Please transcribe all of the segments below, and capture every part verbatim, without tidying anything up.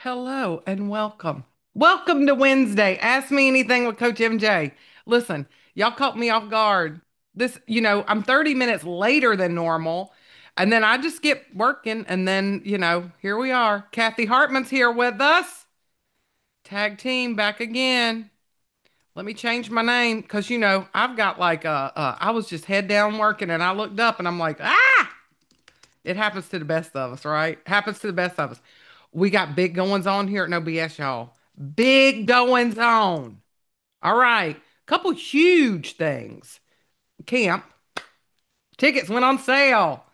Hello and welcome. Welcome to Wednesday. Ask me anything with Coach M J. Listen, y'all caught me off guard. This, you know, I'm thirty minutes later than normal. And then I just get working. And then, you know, here we are. Kathy Hartman's here with us. Tag team back again. Let me change my name because, you know, I've got like, uh, uh, I was just head down working and I looked up and I'm like, ah, it happens to the best of us, right? Happens to the best of us. We got big goings on here at No B S, y'all. Big goings on. All right. Couple huge things. Camp. Tickets went on sale.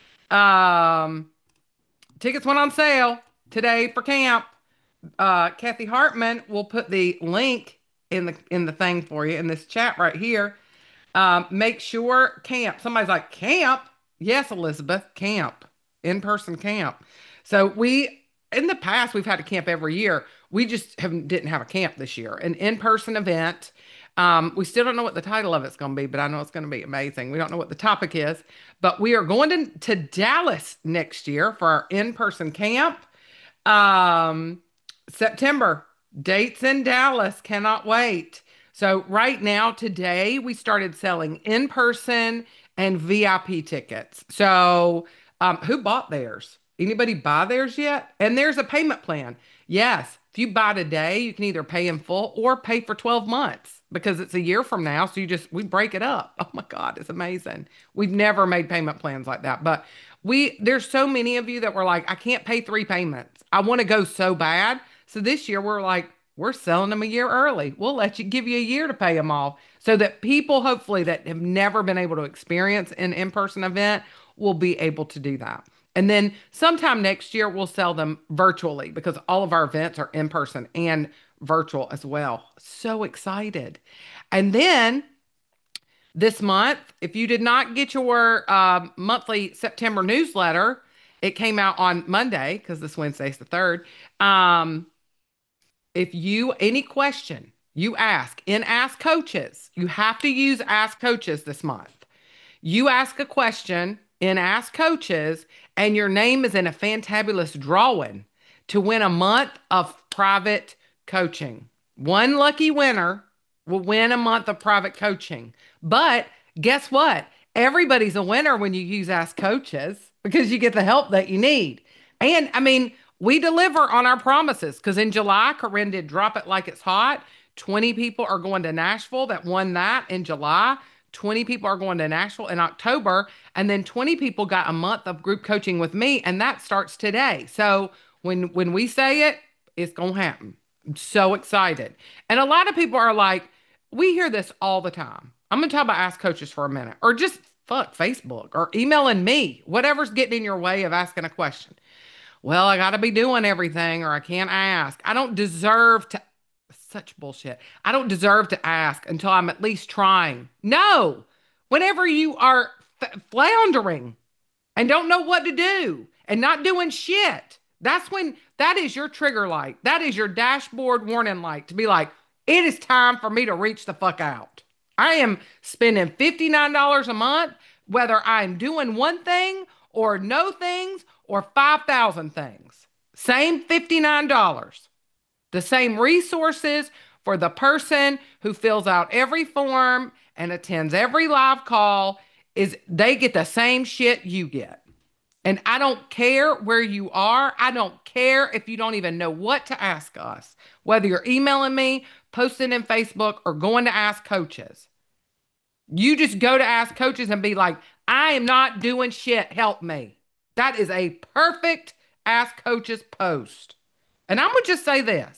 Um, Tickets went on sale today for camp. Uh, Kathy Hartman will put the link in the in the thing for you in this chat right here. Um, make sure camp. Somebody's like, camp? Yes, Elizabeth, camp, in-person camp. So we, in the past, we've had a camp every year. We just have, didn't have a camp this year, an in-person event. Um, we still don't know what the title of it's going to be, but I know it's going to be amazing. We don't know what the topic is, but we are going to, to Dallas next year for our in-person camp. Um, September, dates in Dallas, cannot wait. So right now, today, we started selling in-person and V I P tickets. So um, who bought theirs? Anybody buy theirs yet? And there's a payment plan. Yes, if you buy today, you can either pay in full or pay for twelve months because it's a year from now. So you just, we break it up. Oh my God, it's amazing. We've never made payment plans like that. But we, there's so many of you that were like, I can't pay three payments. I want to go so bad. So this year we're like, we're selling them a year early. We'll let you give you a year to pay them off so that people, hopefully, that have never been able to experience an in person event will be able to do that. And then sometime next year, we'll sell them virtually because all of our events are in person and virtual as well. So excited. And then this month, if you did not get your uh, monthly September newsletter, it came out on Monday because this Wednesday's the third. Um, if you any question you ask in Ask Coaches, you have to use Ask Coaches this month. You ask a question in Ask Coaches, and your name is in a fantabulous drawing to win a month of private coaching. One lucky winner will win a month of private coaching. But guess what? Everybody's a winner when you use Ask Coaches because you get the help that you need. And I mean, we deliver on our promises because in July, Corinne did Drop It Like It's Hot. twenty people are going to Nashville that won that in July. twenty people are going to Nashville in October. And then twenty people got a month of group coaching with me. And that starts today. So when when we say it, it's going to happen. I'm so excited. And a lot of people are like, we hear this all the time. I'm going to talk about Ask Coaches for a minute, or just fuck Facebook or emailing me, whatever's getting in your way of asking a question. Well, I got to be doing everything or I can't ask. I don't deserve to, such bullshit. I don't deserve to ask until I'm at least trying. No, whenever you are f- floundering and don't know what to do and not doing shit, that's when that is your trigger light. That is your dashboard warning light to be like, it is time for me to reach the fuck out. I am spending fifty-nine dollars a month, whether I'm doing one thing or no things or five thousand things. Same fifty-nine dollars. The same resources for the person who fills out every form and attends every live call is they get the same shit you get. And I don't care where you are. I don't care if you don't even know what to ask us, whether you're emailing me, posting in Facebook, or going to Ask Coaches. You just go to Ask Coaches and be like, I am not doing shit. Help me. That is a perfect Ask Coaches post. And I'm going to just say this.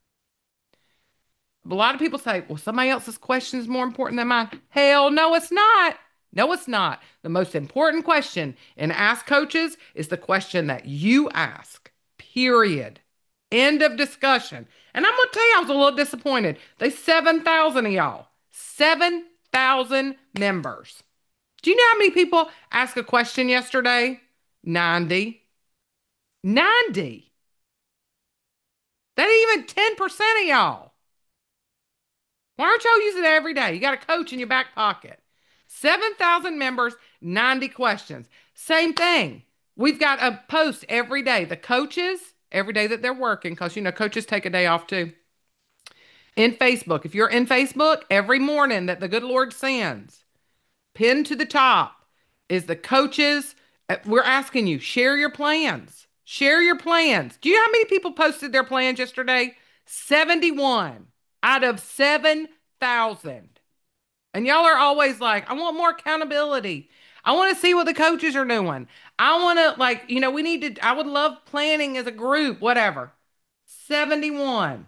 A lot of people say, well, somebody else's question is more important than mine. Hell no, it's not. No, it's not. The most important question in Ask Coaches is the question that you ask, period. End of discussion. And I'm going to tell you, I was a little disappointed. They seven thousand of y'all, seven thousand members. Do you know how many people asked a question yesterday? ninety. ninety. That ain't even ten percent of y'all. Why aren't y'all using it every day? You got a coach in your back pocket. seven thousand members, ninety questions. Same thing. We've got a post every day. The coaches, every day that they're working, because, you know, coaches take a day off too. In Facebook, if you're in Facebook, every morning that the good Lord sends, pinned to the top is the coaches. uh, We're asking you, share your plans. Share your plans. Do you know how many people posted their plans yesterday? seventy-one out of seven thousand. And y'all are always like, I want more accountability. I want to see what the coaches are doing. I want to, like, you know, we need to, I would love planning as a group, whatever. seventy-one.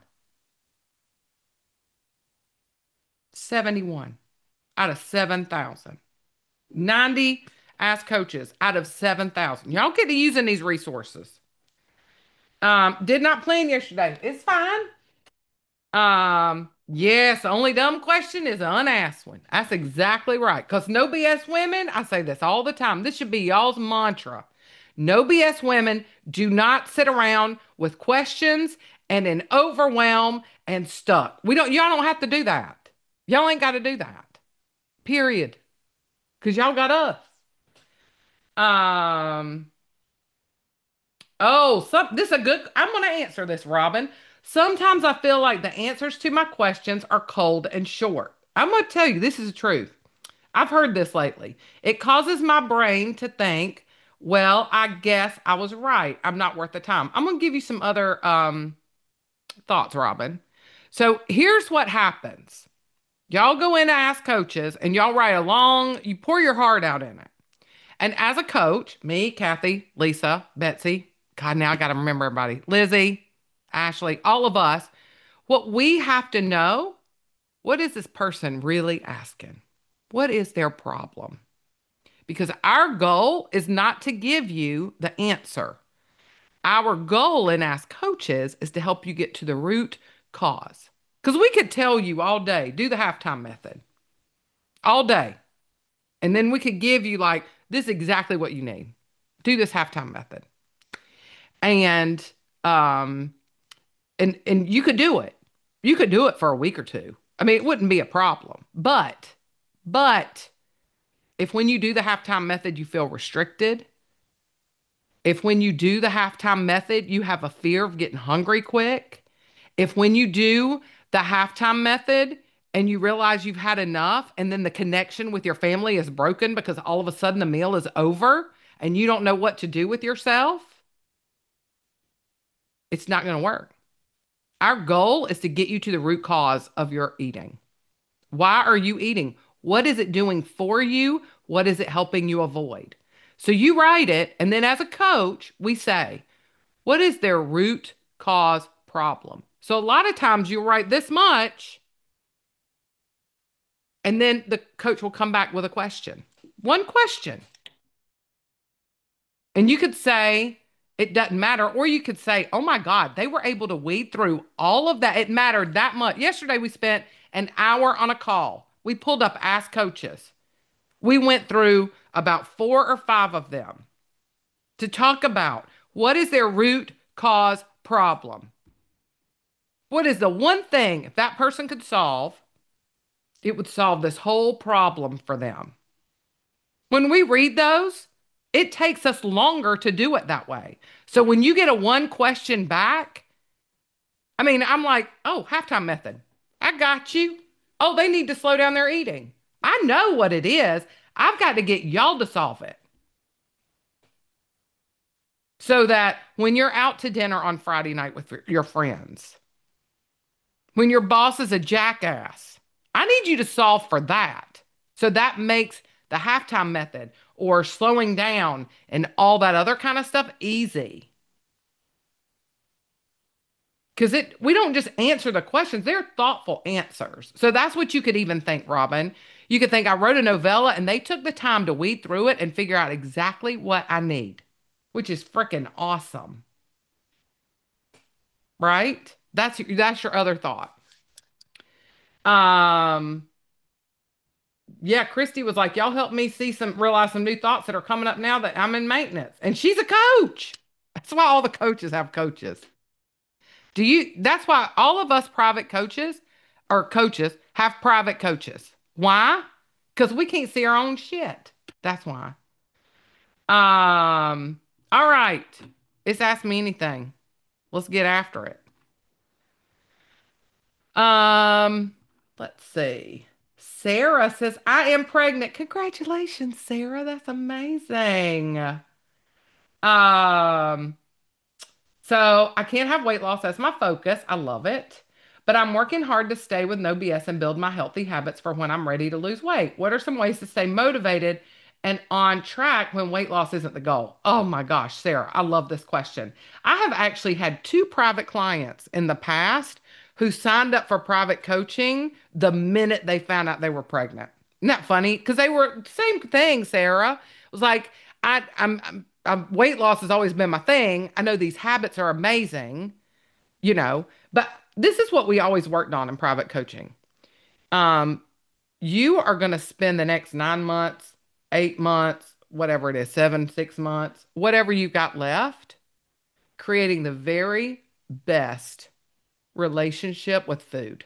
seventy-one out of seven thousand. ninety ask coaches out of seven thousand. Y'all get to using these resources. Um, did not plan yesterday. It's fine. Um, yes, the only dumb question is an unasked one. That's exactly right. Because no B S women, I say this all the time. This should be y'all's mantra. No B S women do not sit around with questions and in overwhelm and stuck. We don't, y'all don't have to do that. Y'all ain't got to do that. Period. Because y'all got us. Um, oh, some, this is a good, I'm going to answer this, Robin. Sometimes I feel like the answers to my questions are cold and short. I'm going to tell you, this is the truth. I've heard this lately. It causes my brain to think, well, I guess I was right. I'm not worth the time. I'm going to give you some other um, thoughts, Robin. So here's what happens. Y'all go in and ask coaches and y'all write a long, you pour your heart out in it. And as a coach, me, Kathy, Lisa, Betsy, God, now I got to remember everybody, Lizzie, Ashley, all of us, what we have to know, what is this person really asking? What is their problem? Because our goal is not to give you the answer. Our goal in Ask Coaches is to help you get to the root cause. Because we could tell you all day, do the halftime method all day. And then we could give you like, this is exactly what you need. Do this halftime method. And um and and you could do it. You could do it for a week or two. I mean, it wouldn't be a problem. But but if when you do the halftime method you feel restricted, if when you do the halftime method you have a fear of getting hungry quick, if when you do the halftime method and you realize you've had enough and then the connection with your family is broken because all of a sudden the meal is over and you don't know what to do with yourself, it's not going to work. Our goal is to get you to the root cause of your eating. Why are you eating? What is it doing for you? What is it helping you avoid? So you write it, and then as a coach, we say, what is their root cause problem? So a lot of times you'll write this much, and then the coach will come back with a question. One question. And you could say, it doesn't matter. Or you could say, oh my God, they were able to weed through all of that. It mattered that much. Yesterday, we spent an hour on a call. We pulled up Ask Coaches. We went through about four or five of them to talk about what is their root cause problem. What is the one thing, if that person could solve, it would solve this whole problem for them. When we read those, it takes us longer to do it that way. So when you get a one question back, I mean, I'm like, oh, halftime method. I got you. Oh, they need to slow down their eating. I know what it is. I've got to get y'all to solve it. So that when you're out to dinner on Friday night with your friends, when your boss is a jackass, I need you to solve for that. So that makes the halftime method or slowing down and all that other kind of stuff easy. Because it we don't just answer the questions, they're thoughtful answers. So that's what you could even think, Robin. You could think I wrote a novella and they took the time to weed through it and figure out exactly what I need, which is freaking awesome. Right? That's that's your other thought. Um yeah, Christy was like, y'all help me see some, realize some new thoughts that are coming up now that I'm in maintenance. And she's a coach. That's why all the coaches have coaches. Do you, that's why all of us private coaches or coaches have private coaches. Why? Because we can't see our own shit. That's why. Um, all right. It's Ask Me Anything. Let's get after it. Um, let's see. Sarah says, I am pregnant. Congratulations, Sarah. That's amazing. Um, So I can't have weight loss as my focus. I love it. But I'm working hard to stay with no B S and build my healthy habits for when I'm ready to lose weight. What are some ways to stay motivated and on track when weight loss isn't the goal? Oh my gosh, Sarah, I love this question. I have actually had two private clients in the past who signed up for private coaching the minute they found out they were pregnant. Isn't that funny? Because they were same thing, Sarah. It was like I, I'm, I'm um, weight loss has always been my thing. I know these habits are amazing, you know, but this is what we always worked on in private coaching. Um, you are going to spend the next nine months, eight months, whatever it is, seven, six months, whatever you've got left, creating the very best relationship with food,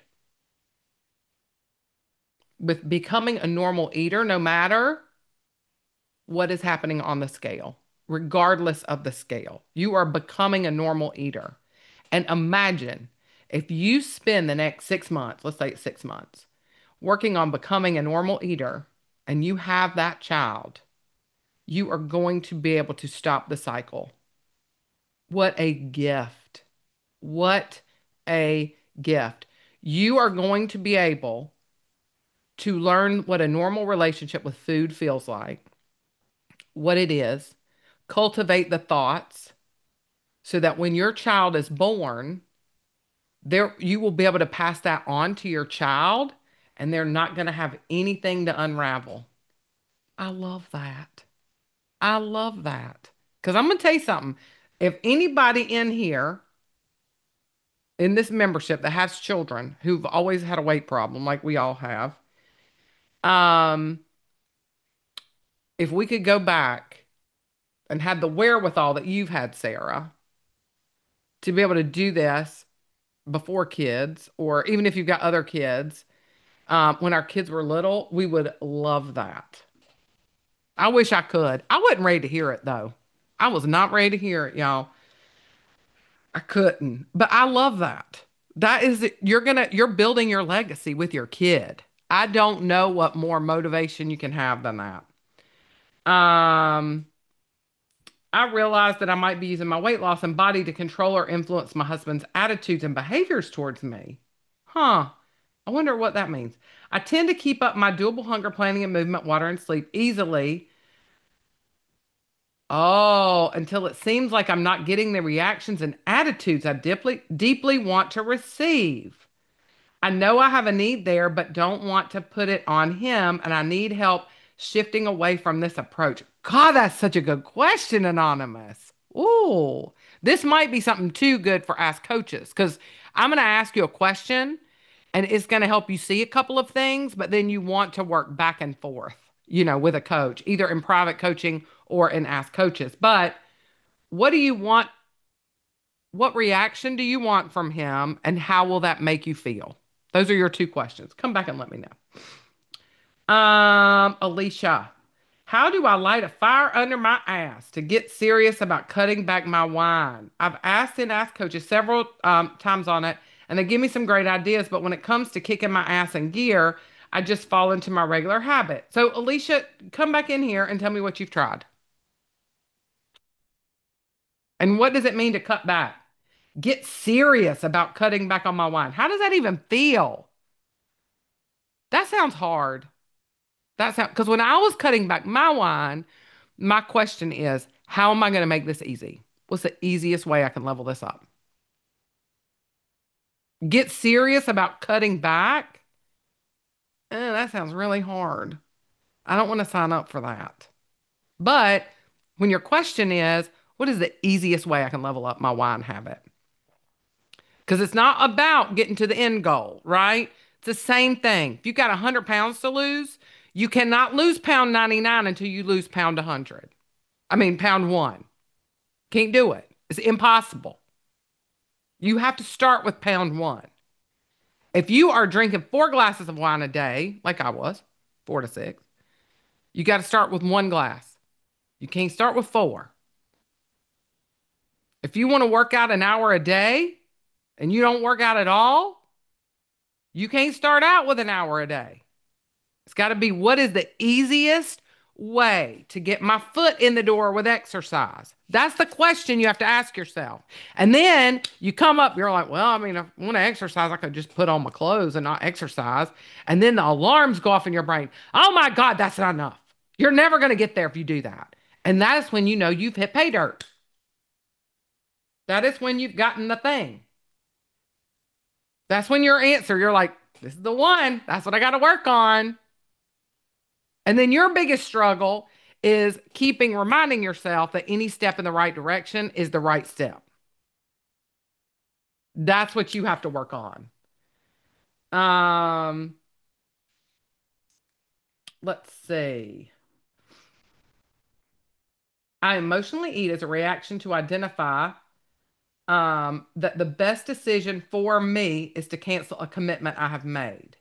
with becoming a normal eater, no matter what is happening on the scale, regardless of the scale. You are becoming a normal eater. And imagine if you spend the next six months, let's say it's six months, working on becoming a normal eater and you have that child, you are going to be able to stop the cycle. What a gift. What a gift. You are going to be able to learn what a normal relationship with food feels like, what it is, cultivate the thoughts so that when your child is born, there you will be able to pass that on to your child and they're not going to have anything to unravel. I love that. I love that. Because I'm going to tell you something. If anybody in here in this membership that has children who've always had a weight problem, like we all have, um, if we could go back and had the wherewithal that you've had, Sarah, to be able to do this before kids, or even if you've got other kids, um, when our kids were little, we would love that. I wish I could. I wasn't ready to hear it though. I was not ready to hear it, y'all. I couldn't. But I love that. That is you're gonna you're building your legacy with your kid. I don't know what more motivation you can have than that. Um, I realized that I might be using my weight loss and body to control or influence my husband's attitudes and behaviors towards me. Huh. I wonder what that means. I tend to keep up my doable hunger planning and movement, water, and sleep easily. Oh, until it seems like I'm not getting the reactions and attitudes I deeply, deeply want to receive. I know I have a need there, but don't want to put it on him, and I need help shifting away from this approach. God, that's such a good question, Anonymous. Ooh, this might be something too good for Ask Coaches because I'm going to ask you a question and it's going to help you see a couple of things, but then you want to work back and forth, you know, with a coach, either in private coaching or in Ask Coaches. But what do you want? What reaction do you want from him, and how will that make you feel? Those are your two questions. Come back and let me know. Um, Alicia, how do I light a fire under my ass to get serious about cutting back my wine? I've asked and asked coaches several um, times on it, and they give me some great ideas. But when it comes to kicking my ass in gear, I just fall into my regular habit. So, Alicia, come back in here and tell me what you've tried. And what does it mean to cut back? Get serious about cutting back on my wine. How does that even feel? That sounds hard. That sounds because when I was cutting back my wine, my question is, how am I going to make this easy? What's the easiest way I can level this up? Get serious about cutting back? Eh, that sounds really hard. I don't want to sign up for that. But when your question is, what is the easiest way I can level up my wine habit? Because it's not about getting to the end goal, right? It's the same thing. If you got one hundred pounds to lose, you cannot lose pound ninety-nine until you lose pound one hundred. I mean, pound one. Can't do it. It's impossible. You have to start with pound one. If you are drinking four glasses of wine a day, like I was, four to six, you got to start with one glass. You can't start with four. If you want to work out an hour a day and you don't work out at all, you can't start out with an hour a day. It's got to be what is the easiest way to get my foot in the door with exercise? That's the question you have to ask yourself. And then you come up, you're like, well, I mean, if I want to exercise, I could just put on my clothes and not exercise. And then the alarms go off in your brain. Oh my God, that's not enough. You're never going to get there if you do that. And that's when you know you've hit pay dirt. That is when you've gotten the thing. That's when your answer, you're like, this is the one. That's what I got to work on. And then your biggest struggle is keeping reminding yourself that any step in the right direction is the right step. That's what you have to work on. Um, let's see. I emotionally eat as a reaction to identify um, that the best decision for me is to cancel a commitment I have made.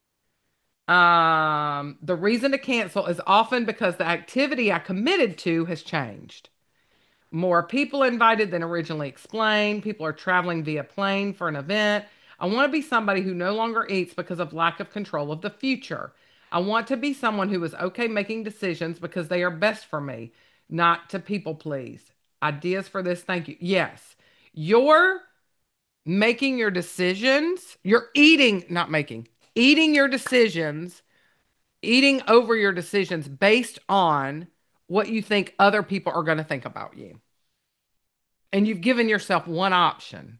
Um, the reason to cancel is often because the activity I committed to has changed. More people invited than originally explained. People are traveling via plane for an event. I want to be somebody who no longer eats because of lack of control of the future. I want to be someone who is okay making decisions because they are best for me, not to people please. Ideas for this? Thank you. Yes. You're making your decisions. You're eating, not making, eating your decisions, eating over your decisions based on what you think other people are going to think about you. And you've given yourself one option.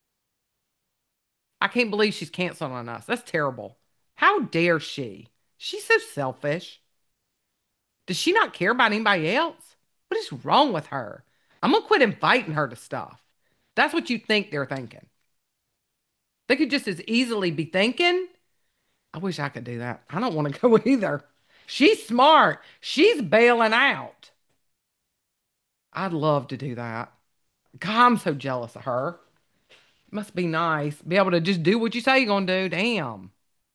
I can't believe she's canceling on us. That's terrible. How dare she? She's so selfish. Does she not care about anybody else? What is wrong with her? I'm going to quit inviting her to stuff. That's what you think they're thinking. They could just as easily be thinking, I wish I could do that. I don't want to go either. She's smart. She's bailing out. I'd love to do that. God, I'm so jealous of her. Must be nice. Be able to just do what you say you're going to do. Damn.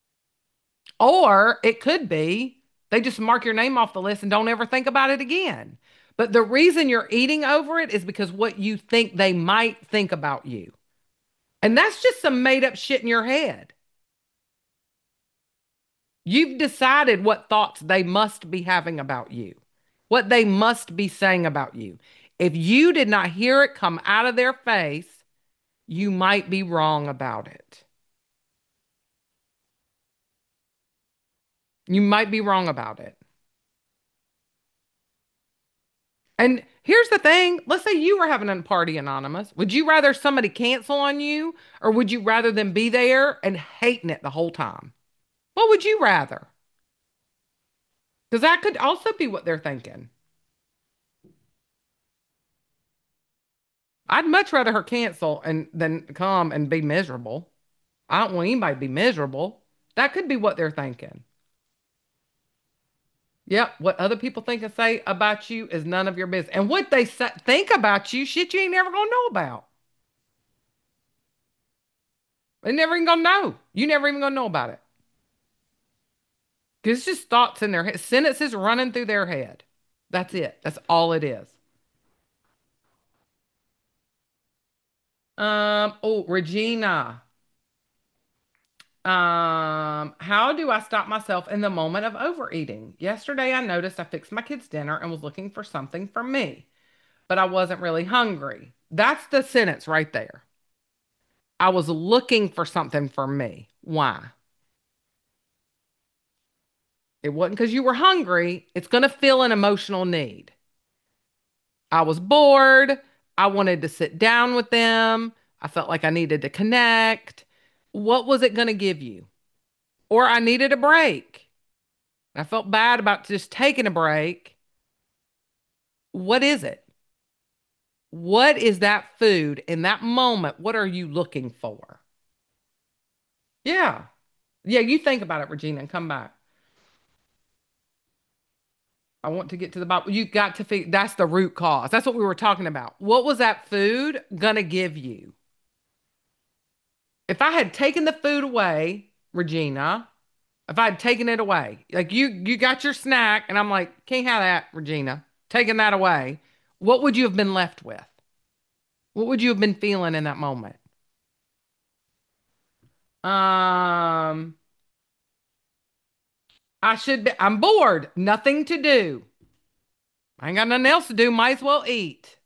Or it could be they just mark your name off the list and don't ever think about it again. But the reason you're eating over it is because what you think they might think about you. And that's just some made up shit in your head. You've decided what thoughts they must be having about you, what they must be saying about you. If you did not hear it come out of their face, you might be wrong about it. You might be wrong about it. And here's the thing. Let's say you were having a party anonymous. Would you rather somebody cancel on you or would you rather them be there and hating it the whole time? What would you rather? Because that could also be what they're thinking. I'd much rather her cancel and than come and be miserable. I don't want anybody to be miserable. That could be what they're thinking. Yep, what other people think and say about you is none of your business. And what they say, think about you, shit you ain't never gonna know about. They never even gonna know. You never even gonna know about it. Because it's just thoughts in their head, sentences running through their head. That's it. That's all it is. Um, oh, Regina. Um, how do I stop myself in the moment of overeating? Yesterday, I noticed I fixed my kids' dinner and was looking for something for me, but I wasn't really hungry. That's the sentence right there. I was looking for something for me. Why? It wasn't because you were hungry. It's going to fill an emotional need. I was bored. I wanted to sit down with them. I felt like I needed to connect. What was it going to give you? Or I needed a break. I felt bad about just taking a break. What is it? What is that food in that moment? What are you looking for? Yeah. Yeah, you think about it, Regina, and come back. I want to get to the bottom. You got to figure that's the root cause. That's what we were talking about. What was that food gonna give you? If I had taken the food away, Regina, if I had taken it away, like you you got your snack and I'm like, can't have that, Regina. Taking that away, what would you have been left with? What would you have been feeling in that moment? Um, I should be, I'm bored, nothing to do. I ain't got nothing else to do, might as well eat.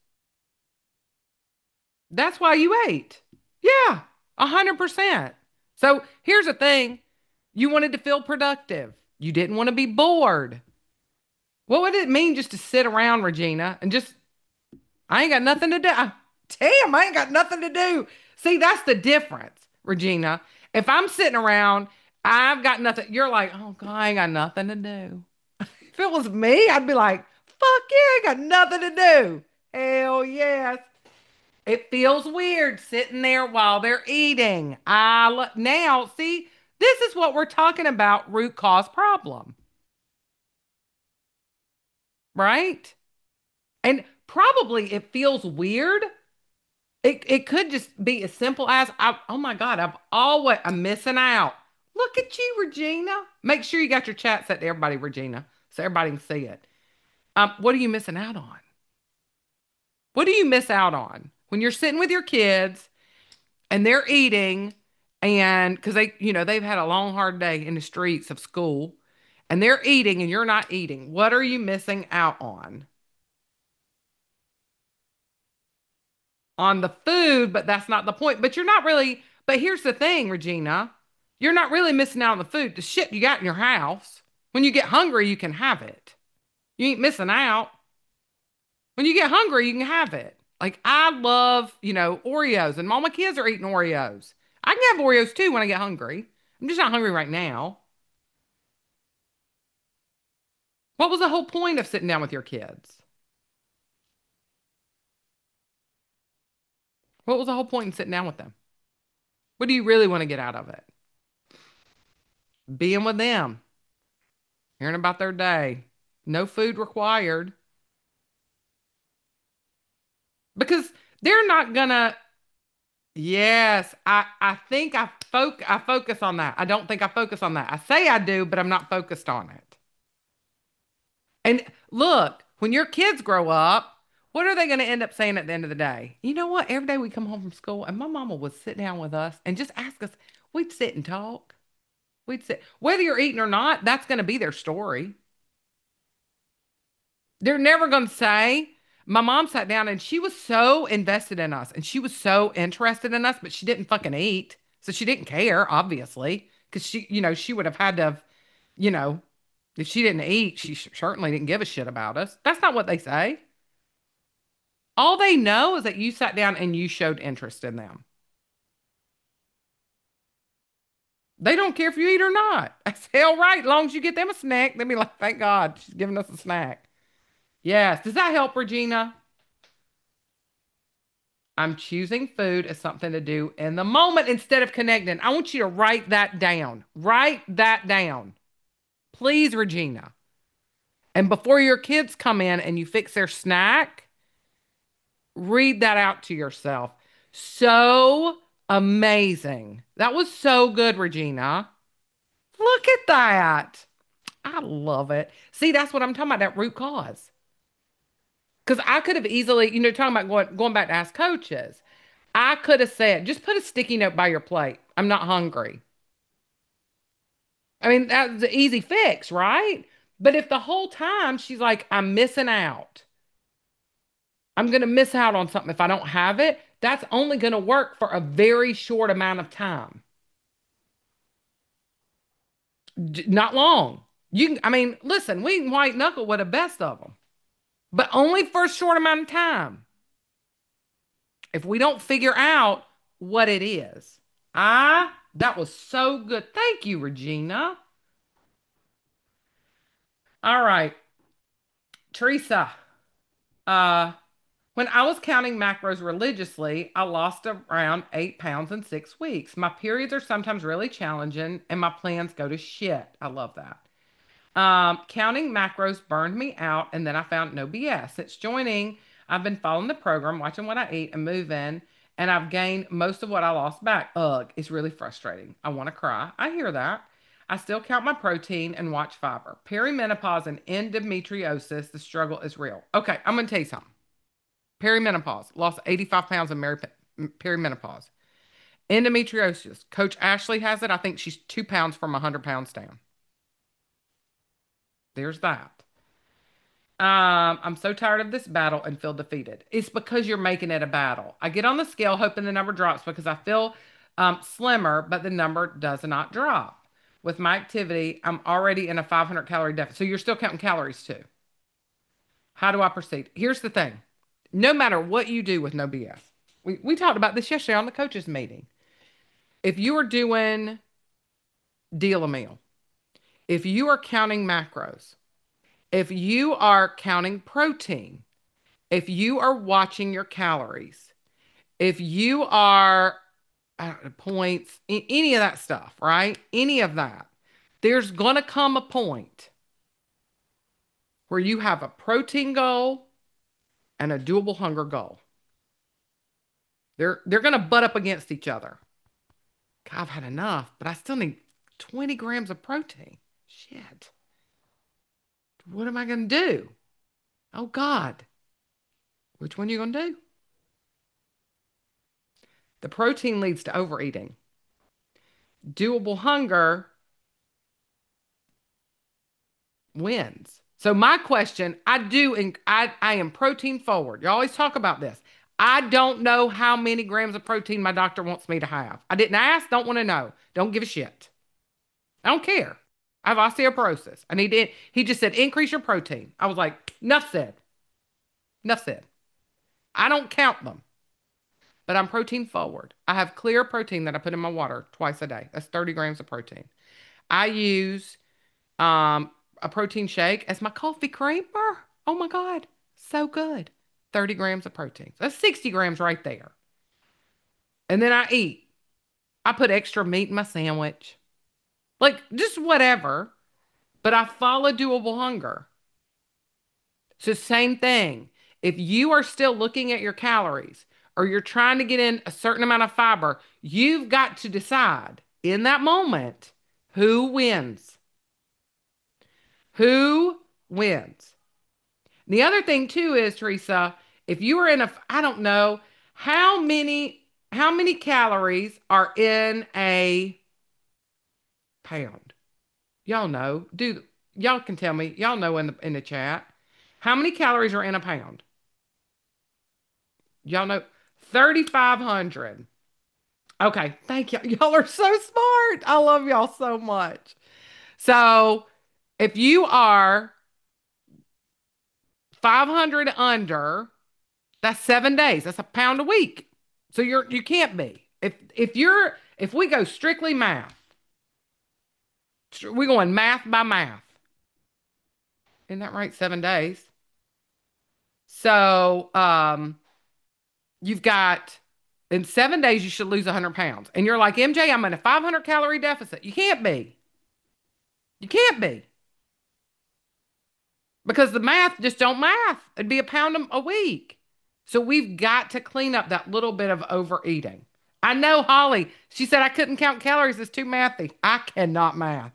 That's why you ate. Yeah, a hundred percent. So here's the thing. You wanted to feel productive. You didn't want to be bored. What would it mean just to sit around, Regina, and just, I ain't got nothing to do. I- Damn, I ain't got nothing to do. See, that's the difference, Regina. If I'm sitting around, I've got nothing. You're like, oh, God, I ain't got nothing to do. If it was me, I'd be like, fuck yeah, I got nothing to do. Hell yes. It feels weird sitting there while they're eating. I lo- now see, this is what we're talking about, root cause problem, right? And probably it feels weird. It it could just be as simple as I, oh my God, I've always I'm missing out. Look at you, Regina. Make sure you got your chat set to everybody, Regina, so everybody can see it. Um, what are you missing out on? What do you miss out on when you're sitting with your kids and they're eating and because they, you know, they've had a long, hard day in the streets of school and they're eating and you're not eating? What are you missing out on? On the food, but that's not the point. But you're not really, but here's the thing, Regina. You're not really missing out on the food. The shit you got in your house. When you get hungry, you can have it. You ain't missing out. When you get hungry, you can have it. Like I love, you know, Oreos, and all my kids are eating Oreos. I can have Oreos too when I get hungry. I'm just not hungry right now. What was the whole point of sitting down with your kids? What was the whole point in sitting down with them? What do you really want to get out of it? Being with them, hearing about their day. No food required because they're not gonna. Yes, I I think I foc I focus on that. I don't think I focus on that. I say I do, but I'm not focused on it. And look, when your kids grow up, what are they going to end up saying at the end of the day? You know what? Every day we come home from school and my mama would sit down with us and just ask us, we'd sit and talk. We'd sit, whether you're eating or not, that's going to be their story. They're never going to say, my mom sat down and she was so invested in us and she was so interested in us, but she didn't fucking eat. So she didn't care, obviously, because she, you know, she would have had to have, you know, if she didn't eat, she sh- certainly didn't give a shit about us. That's not what they say. All they know is that you sat down and you showed interest in them. They don't care if you eat or not. That's hell right. As long as you get them a snack, they'll be like, thank God she's giving us a snack. Yes. Does that help, Regina? I'm choosing food as something to do in the moment instead of connecting. I want you to write that down. Write that down. Please, Regina. And before your kids come in and you fix their snack, read that out to yourself. So amazing. That was so good, Regina. Look at that. I love it. See, that's what I'm talking about, that root cause. Because I could have easily, you know, talking about going, going back to ask coaches, I could have said, just put a sticky note by your plate. I'm not hungry. I mean, that's the easy fix, right? But if the whole time she's like, I'm missing out, I'm going to miss out on something if I don't have it, that's only going to work for a very short amount of time. D- not long. You can, I mean, listen, we can white knuckle with the best of them, but only for a short amount of time if we don't figure out what it is. Ah, that was so good. Thank you, Regina. All right, Teresa. Uh, when I was counting macros religiously, I lost around eight pounds in six weeks. My periods are sometimes really challenging and my plans go to shit. I love that. Um, counting macros burned me out, and then I found no B S. Since joining, I've been following the program, watching what I eat, and moving, and I've gained most of what I lost back. Ugh, it's really frustrating. I want to cry. I hear that. I still count my protein and watch fiber. Perimenopause and endometriosis, the struggle is real. Okay, I'm going to tell you something. Perimenopause. Lost eighty-five pounds in meri- perimenopause. Endometriosis. Coach Ashley has it. I think she's two pounds from one hundred pounds down. There's that. Um, I'm so tired of this battle and feel defeated. It's because you're making it a battle. I get on the scale hoping the number drops because I feel um, slimmer, but the number does not drop. With my activity, I'm already in a five hundred calorie deficit. So you're still counting calories too. How do I proceed? Here's the thing. No matter what you do with no B S, we, we talked about this yesterday on the coaches meeting. If you are doing deal a meal, if you are counting macros, if you are counting protein, if you are watching your calories, if you are uh, points, any of that stuff, right? Any of that, there's going to come a point where you have a protein goal and a doable hunger goal. They're they're going to butt up against each other. God, I've had enough, but I still need twenty grams of protein. Shit. What am I going to do? Oh God. Which one are you going to do? The protein leads to overeating. Doable hunger wins. So my question, I do, and I, I am protein forward. You always talk about this. I don't know how many grams of protein my doctor wants me to have. I didn't ask, don't want to know. Don't give a shit. I don't care. I have osteoporosis. I need to, he just said, increase your protein. I was like, enough said. Enough said. I don't count them, but I'm protein forward. I have clear protein that I put in my water twice a day. That's thirty grams of protein. I use um, a protein shake as my coffee creamer. Oh my God, so good. thirty grams of protein. That's sixty grams right there. And then I eat. I put extra meat in my sandwich. Like just whatever. But I follow doable hunger. It's the same thing. If you are still looking at your calories or you're trying to get in a certain amount of fiber, you've got to decide in that moment who wins. Who wins? The other thing too is, Teresa, if you are in a, I don't know, how many, how many calories are in a pound? Y'all know. Do y'all can tell me, y'all know in the in the chat. How many calories are in a pound? Y'all know thirty-five hundred. Okay, thank you. Y'all are so smart. I love y'all so much. So, if you are five hundred under, that's seven days. That's a pound a week. So you're you can't be. If if you're if we go strictly math, we're going math by math. Isn't that right? Seven days. So um you've got in seven days you should lose one hundred pounds. And you're like, M J, I'm in a five hundred calorie deficit. You can't be. You can't be. Because the math just don't math. It'd be a pound a a week. So we've got to clean up that little bit of overeating. I know Holly, she said I couldn't count calories. It's too mathy. I cannot math.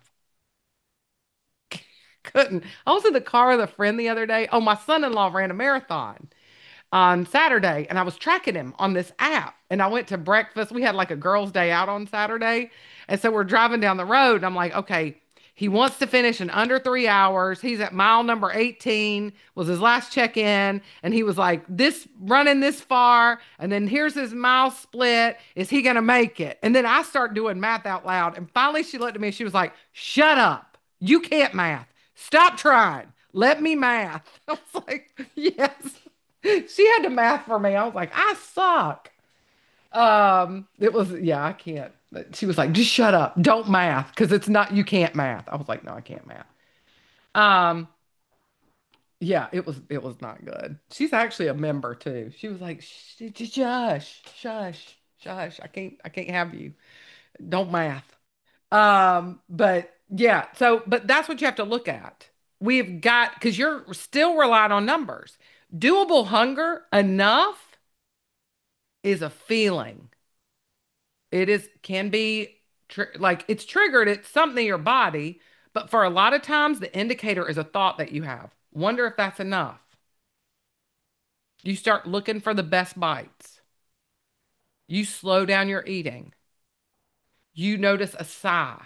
Couldn't. I was in the car with a friend the other day. Oh, my son-in-law ran a marathon on Saturday and I was tracking him on this app. And I went to breakfast. We had like a girls' day out on Saturday. And so we're driving down the road and I'm like, okay, he wants to finish in under three hours. He's at mile number eighteen, was his last check-in. And he was like, this running this far. And then here's his mile split. Is he going to make it? And then I start doing math out loud. And finally she looked at me and she was like, shut up. You can't math. Stop trying. Let me math. I was like, yes. She had to math for me. I was like, I suck. Um, it was, yeah, I can't. She was like, just shut up. Don't math because it's not, you can't math. I was like, no, I can't math. Um, yeah, it was, it was not good. She's actually a member too. She was like, "Sh- sh- shush, shush, shush. I can't, I can't have you. Don't math. Um, but yeah, so, but that's what you have to look at. We've got, because you're still relying on numbers. Doable hunger enough is a feeling. It is can be tr like it's triggered, it's something in your body, but for a lot of times the indicator is a thought that you have. Wonder if that's enough. You start looking for the best bites. You slow down your eating. You notice a sigh.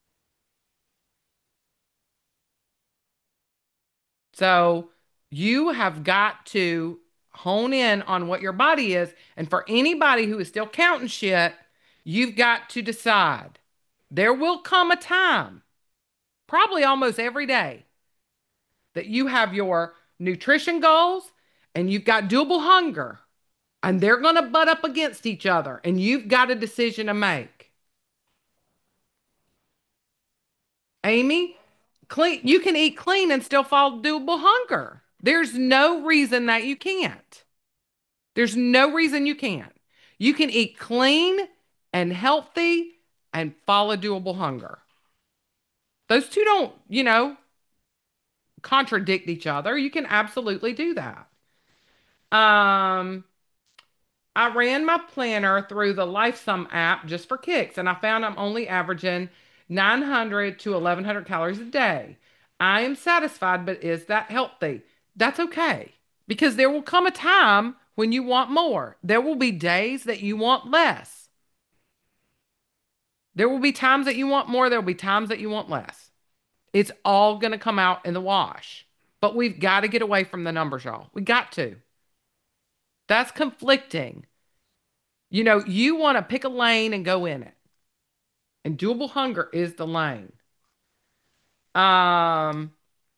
So you have got to hone in on what your body is. And for anybody who is still counting shit, you've got to decide. There will come a time, probably almost every day, that you have your nutrition goals and you've got doable hunger, and they're going to butt up against each other, and you've got a decision to make. Amy, clean, you can eat clean and still fall doable hunger. There's no reason that you can't. There's no reason you can't. You can eat clean and healthy and follow doable hunger. Those two don't, you know, contradict each other. You can absolutely do that. Um, I ran my planner through the LifeSum app just for kicks, and I found I'm only averaging nine hundred to eleven hundred calories a day. I am satisfied, but is that healthy? That's okay because there will come a time when you want more. There will be days that you want less. There will be times that you want more. There will be times that you want less. It's all going to come out in the wash. But we've got to get away from the numbers, y'all. We got to. That's conflicting. You know, you want to pick a lane and go in it. And doable hunger is the lane. Um,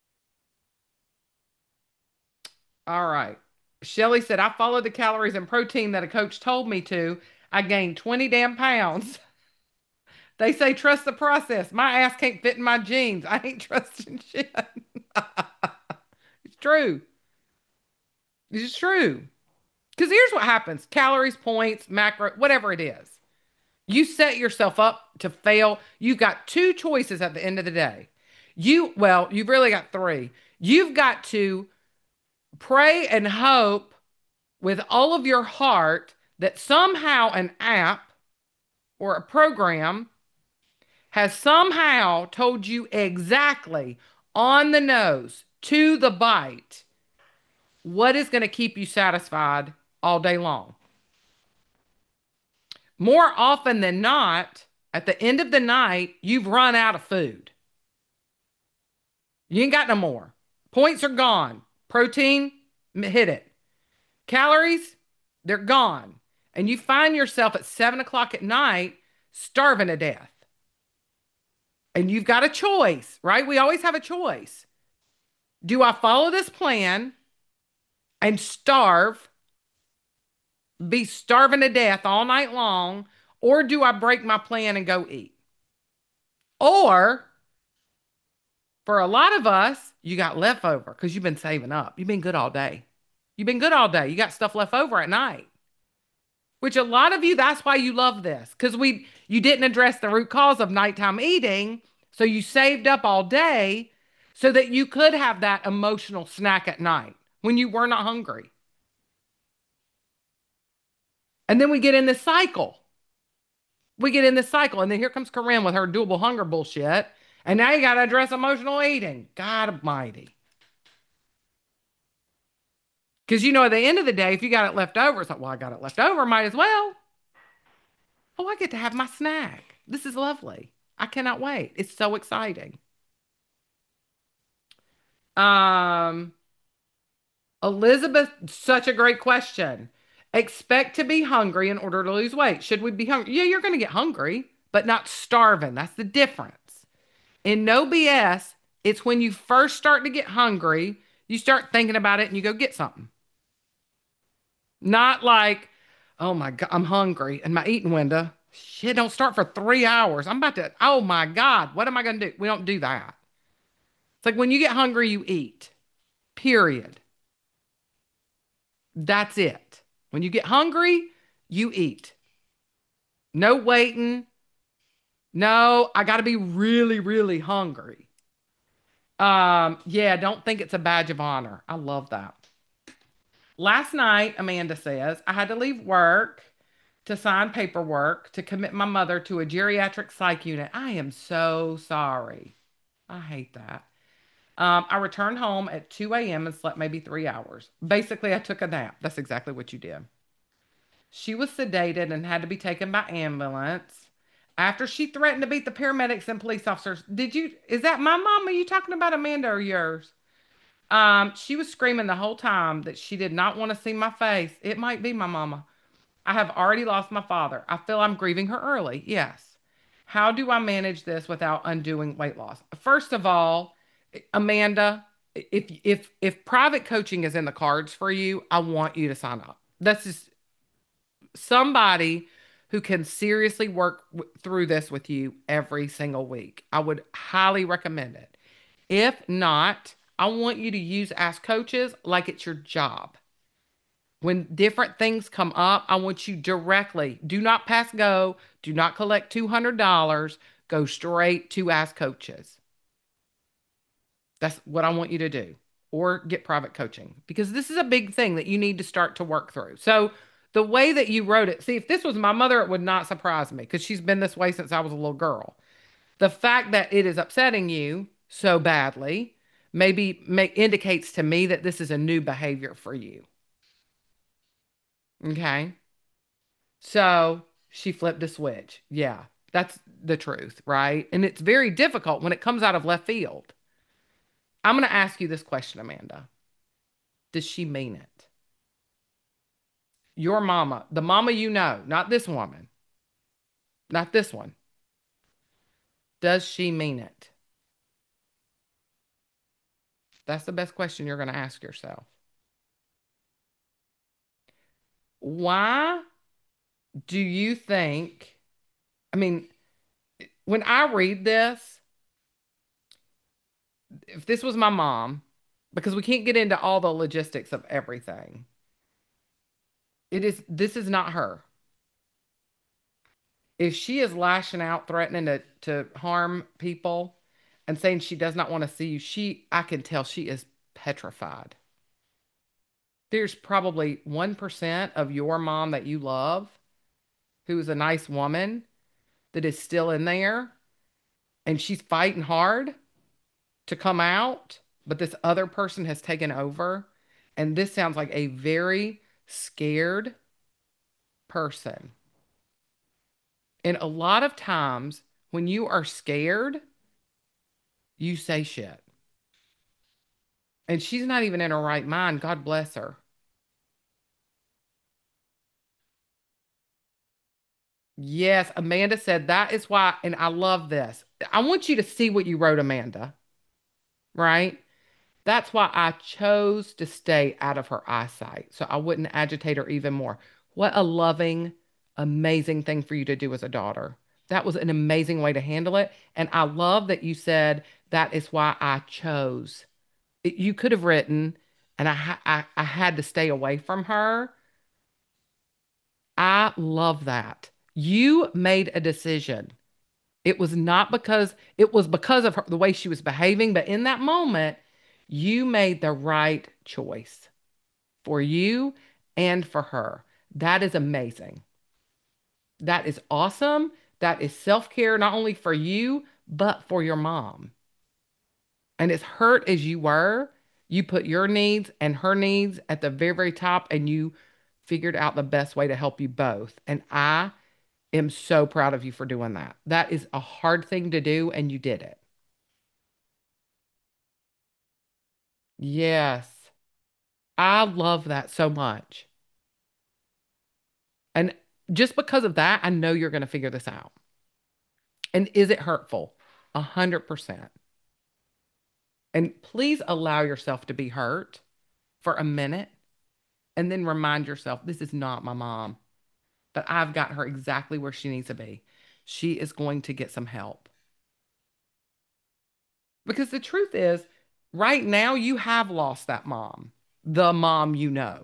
all right. Shelly said, I followed the calories and protein that a coach told me to. I gained twenty damn pounds. They say trust the process. My ass can't fit in my jeans. I ain't trusting shit. It's true. It's true. Because here's what happens: calories, points, macro, whatever it is. You set yourself up to fail. You've got two choices at the end of the day. You, well, you've really got three. You've got to pray and hope with all of your heart that somehow an app or a program has somehow told you exactly on the nose to the bite what is going to keep you satisfied all day long. More often than not, at the end of the night, you've run out of food. You ain't got no more. Points are gone. Protein, hit it. Calories, they're gone. And you find yourself at seven o'clock at night starving to death. And you've got a choice, right? We always have a choice. Do I follow this plan and starve, be starving to death all night long, or do I break my plan and go eat? Or for a lot of us, you got leftover because you've been saving up. You've been good all day. You've been good all day. You got stuff left over at night. Which a lot of you, that's why you love this. Because we you didn't address the root cause of nighttime eating. So you saved up all day so that you could have that emotional snack at night when you were not hungry. And then we get in this cycle. We get in this cycle. And then here comes Corinne with her doable hunger bullshit. And now you got to address emotional eating. God almighty. Because, you know, at the end of the day, if you got it left over, it's like, well, I got it left over, might as well. Oh, I get to have my snack. This is lovely. I cannot wait. It's so exciting. Um, Elizabeth, such a great question. Expect to be hungry in order to lose weight. Should we be hungry? Yeah, you're going to get hungry, but not starving. That's the difference. In no B S, it's when you first start to get hungry, you start thinking about it and you go get something. Not like, oh my God, I'm hungry and my eating window, shit, don't start for three hours. I'm about to, oh my God, what am I going to do? We don't do that. It's like when you get hungry, you eat, period. That's it. When you get hungry, you eat. No waiting. No, I got to be really, really hungry. Um, yeah, don't think it's a badge of honor. I love that. Last night, Amanda says, I had to leave work to sign paperwork to commit my mother to a geriatric psych unit. I am so sorry. I hate that. Um, I returned home at two a m and slept maybe three hours. Basically, I took a nap. That's exactly what you did. She was sedated and had to be taken by ambulance. After she threatened to beat the paramedics and police officers, did you, is that my mom? Are you talking about Amanda or yours? Um, she was screaming the whole time that she did not want to see my face. It might be my mama. I have already lost my father. I feel I'm grieving her early. Yes. How do I manage this without undoing weight loss? First of all, Amanda, if if if private coaching is in the cards for you, I want you to sign up. That's just somebody who can seriously work w- through this with you every single week. I would highly recommend it. If not, I want you to use Ask Coaches like it's your job. When different things come up, I want you directly, do not pass go, do not collect two hundred dollars go straight to Ask Coaches. That's what I want you to do, or get private coaching because this is a big thing that you need to start to work through. So, the way that you wrote it, see, if this was my mother, it would not surprise me because she's been this way since I was a little girl. The fact that it is upsetting you so badly maybe make, indicates to me that this is a new behavior for you. Okay. So she flipped a switch. Yeah, that's the truth, right? And it's very difficult when it comes out of left field. I'm going to ask you this question, Amanda. Does she mean it? Your mama, the mama you know, not this woman, not this one. Does she mean it? That's the best question you're going to ask yourself. Why do you think? I mean, when I read this, if this was my mom, because we can't get into all the logistics of everything, it is, this is not her. If she is lashing out, threatening to, to harm people and saying she does not want to see you, she, I can tell she is petrified. There's probably one percent of your mom that you love, who is a nice woman, that is still in there and she's fighting hard to come out, but this other person has taken over. And this sounds like a very scared person. And a lot of times when you are scared, you say shit. And she's not even in her right mind. God bless her. Yes, Amanda said that is why, and I love this. I want you to see what you wrote, Amanda, right? That's why I chose to stay out of her eyesight so I wouldn't agitate her even more. What a loving, amazing thing for you to do as a daughter. That was an amazing way to handle it. And I love that you said that is why I chose. It- you could have written, and I, ha- I, I had to stay away from her. I love that. You made a decision. It was not because it was because of her, the way she was behaving, but in that moment, you made the right choice for you and for her. That is amazing. That is awesome. That is self-care, not only for you, but for your mom. And as hurt as you were, you put your needs and her needs at the very, very top, and you figured out the best way to help you both. And I am so proud of you for doing that. That is a hard thing to do, and you did it. Yes. I love that so much. And just because of that, I know you're going to figure this out. And is it hurtful? A hundred percent. And please allow yourself to be hurt for a minute and then remind yourself, this is not my mom, but I've got her exactly where she needs to be. She is going to get some help. Because the truth is, right now, you have lost that mom, the mom you know.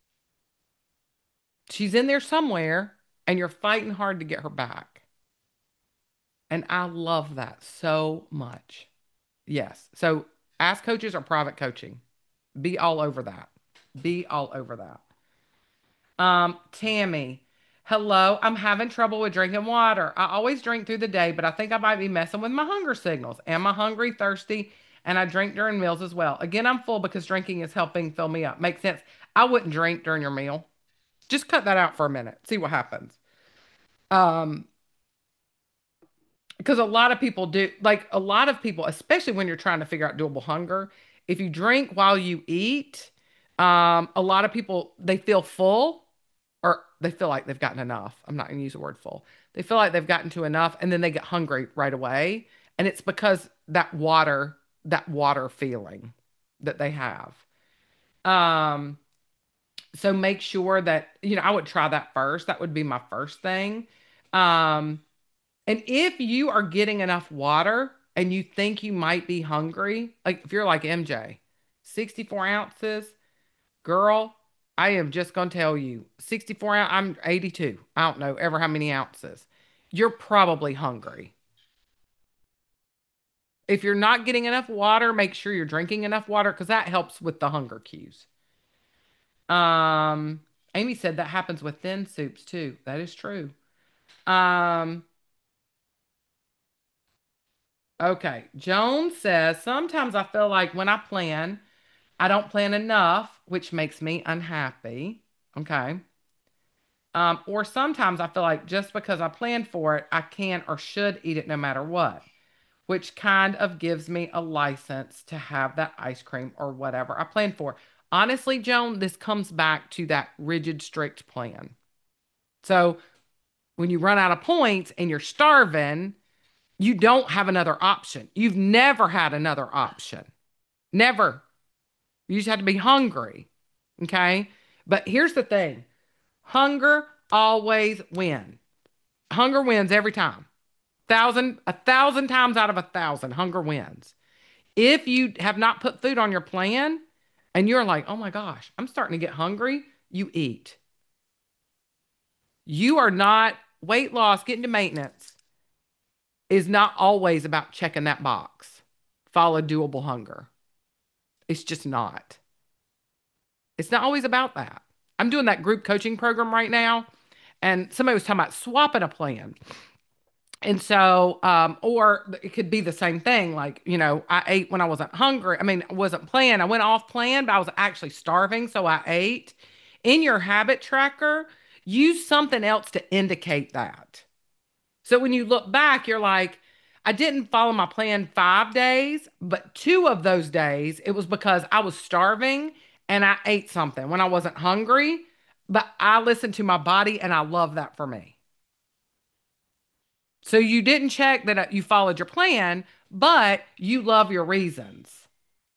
She's in there somewhere, and you're fighting hard to get her back. And I love that so much. Yes. So ask coaches or private coaching. Be all over that. Be all over that. Um, Tammy, hello. I'm having trouble with drinking water. I always drink through the day, but I think I might be messing with my hunger signals. Am I hungry, thirsty, and I drink during meals as well. Again, I'm full because drinking is helping fill me up. Makes sense. I wouldn't drink during your meal. Just cut that out for a minute. See what happens. Um, because a lot of people do, like a lot of people, especially when you're trying to figure out doable hunger, if you drink while you eat, um, a lot of people they feel full or they feel like they've gotten enough. I'm not going to use the word full. They feel like they've gotten to enough and then they get hungry right away. And it's because that water, that water feeling that they have. Um, so make sure that, you know, I would try that first. That would be my first thing. Um, and if you are getting enough water and you think you might be hungry, like if you're like M J, sixty-four ounces, girl, I am just going to tell you, sixty-four ounce, I'm eighty-two. I don't know ever how many ounces. You're probably hungry. If you're not getting enough water, make sure you're drinking enough water because that helps with the hunger cues. Um, Amy said that happens with thin soups too. That is true. Um, okay. Joan says sometimes I feel like when I plan, I don't plan enough, which makes me unhappy. Okay. Um, or sometimes I feel like just because I planned for it, I can or should eat it no matter what, which kind of gives me a license to have that ice cream or whatever I planned for. Honestly, Joan, this comes back to that rigid, strict plan. So when you run out of points and you're starving, you don't have another option. You've never had another option. Never. You just have to be hungry. Okay. But here's the thing hunger always wins. Hunger wins every time. Thousand, a thousand times out of a thousand, hunger wins. If you have not put food on your plan and you're like, oh my gosh, I'm starting to get hungry, you eat. You are not weight loss, getting to maintenance is not always about checking that box. Follow doable hunger. It's just not. It's not always about that. I'm doing that group coaching program right now, and somebody was talking about swapping a plan. And so, um, or it could be the same thing. Like, you know, I ate when I wasn't hungry. I mean, I wasn't planned. I went off plan, but I was actually starving. So I ate. In your habit tracker, use something else to indicate that. So when you look back, you're like, I didn't follow my plan five days, but two of those days, it was because I was starving and I ate something when I wasn't hungry, but I listened to my body and I love that for me. So you didn't check that uh, you followed your plan, but you love your reasons.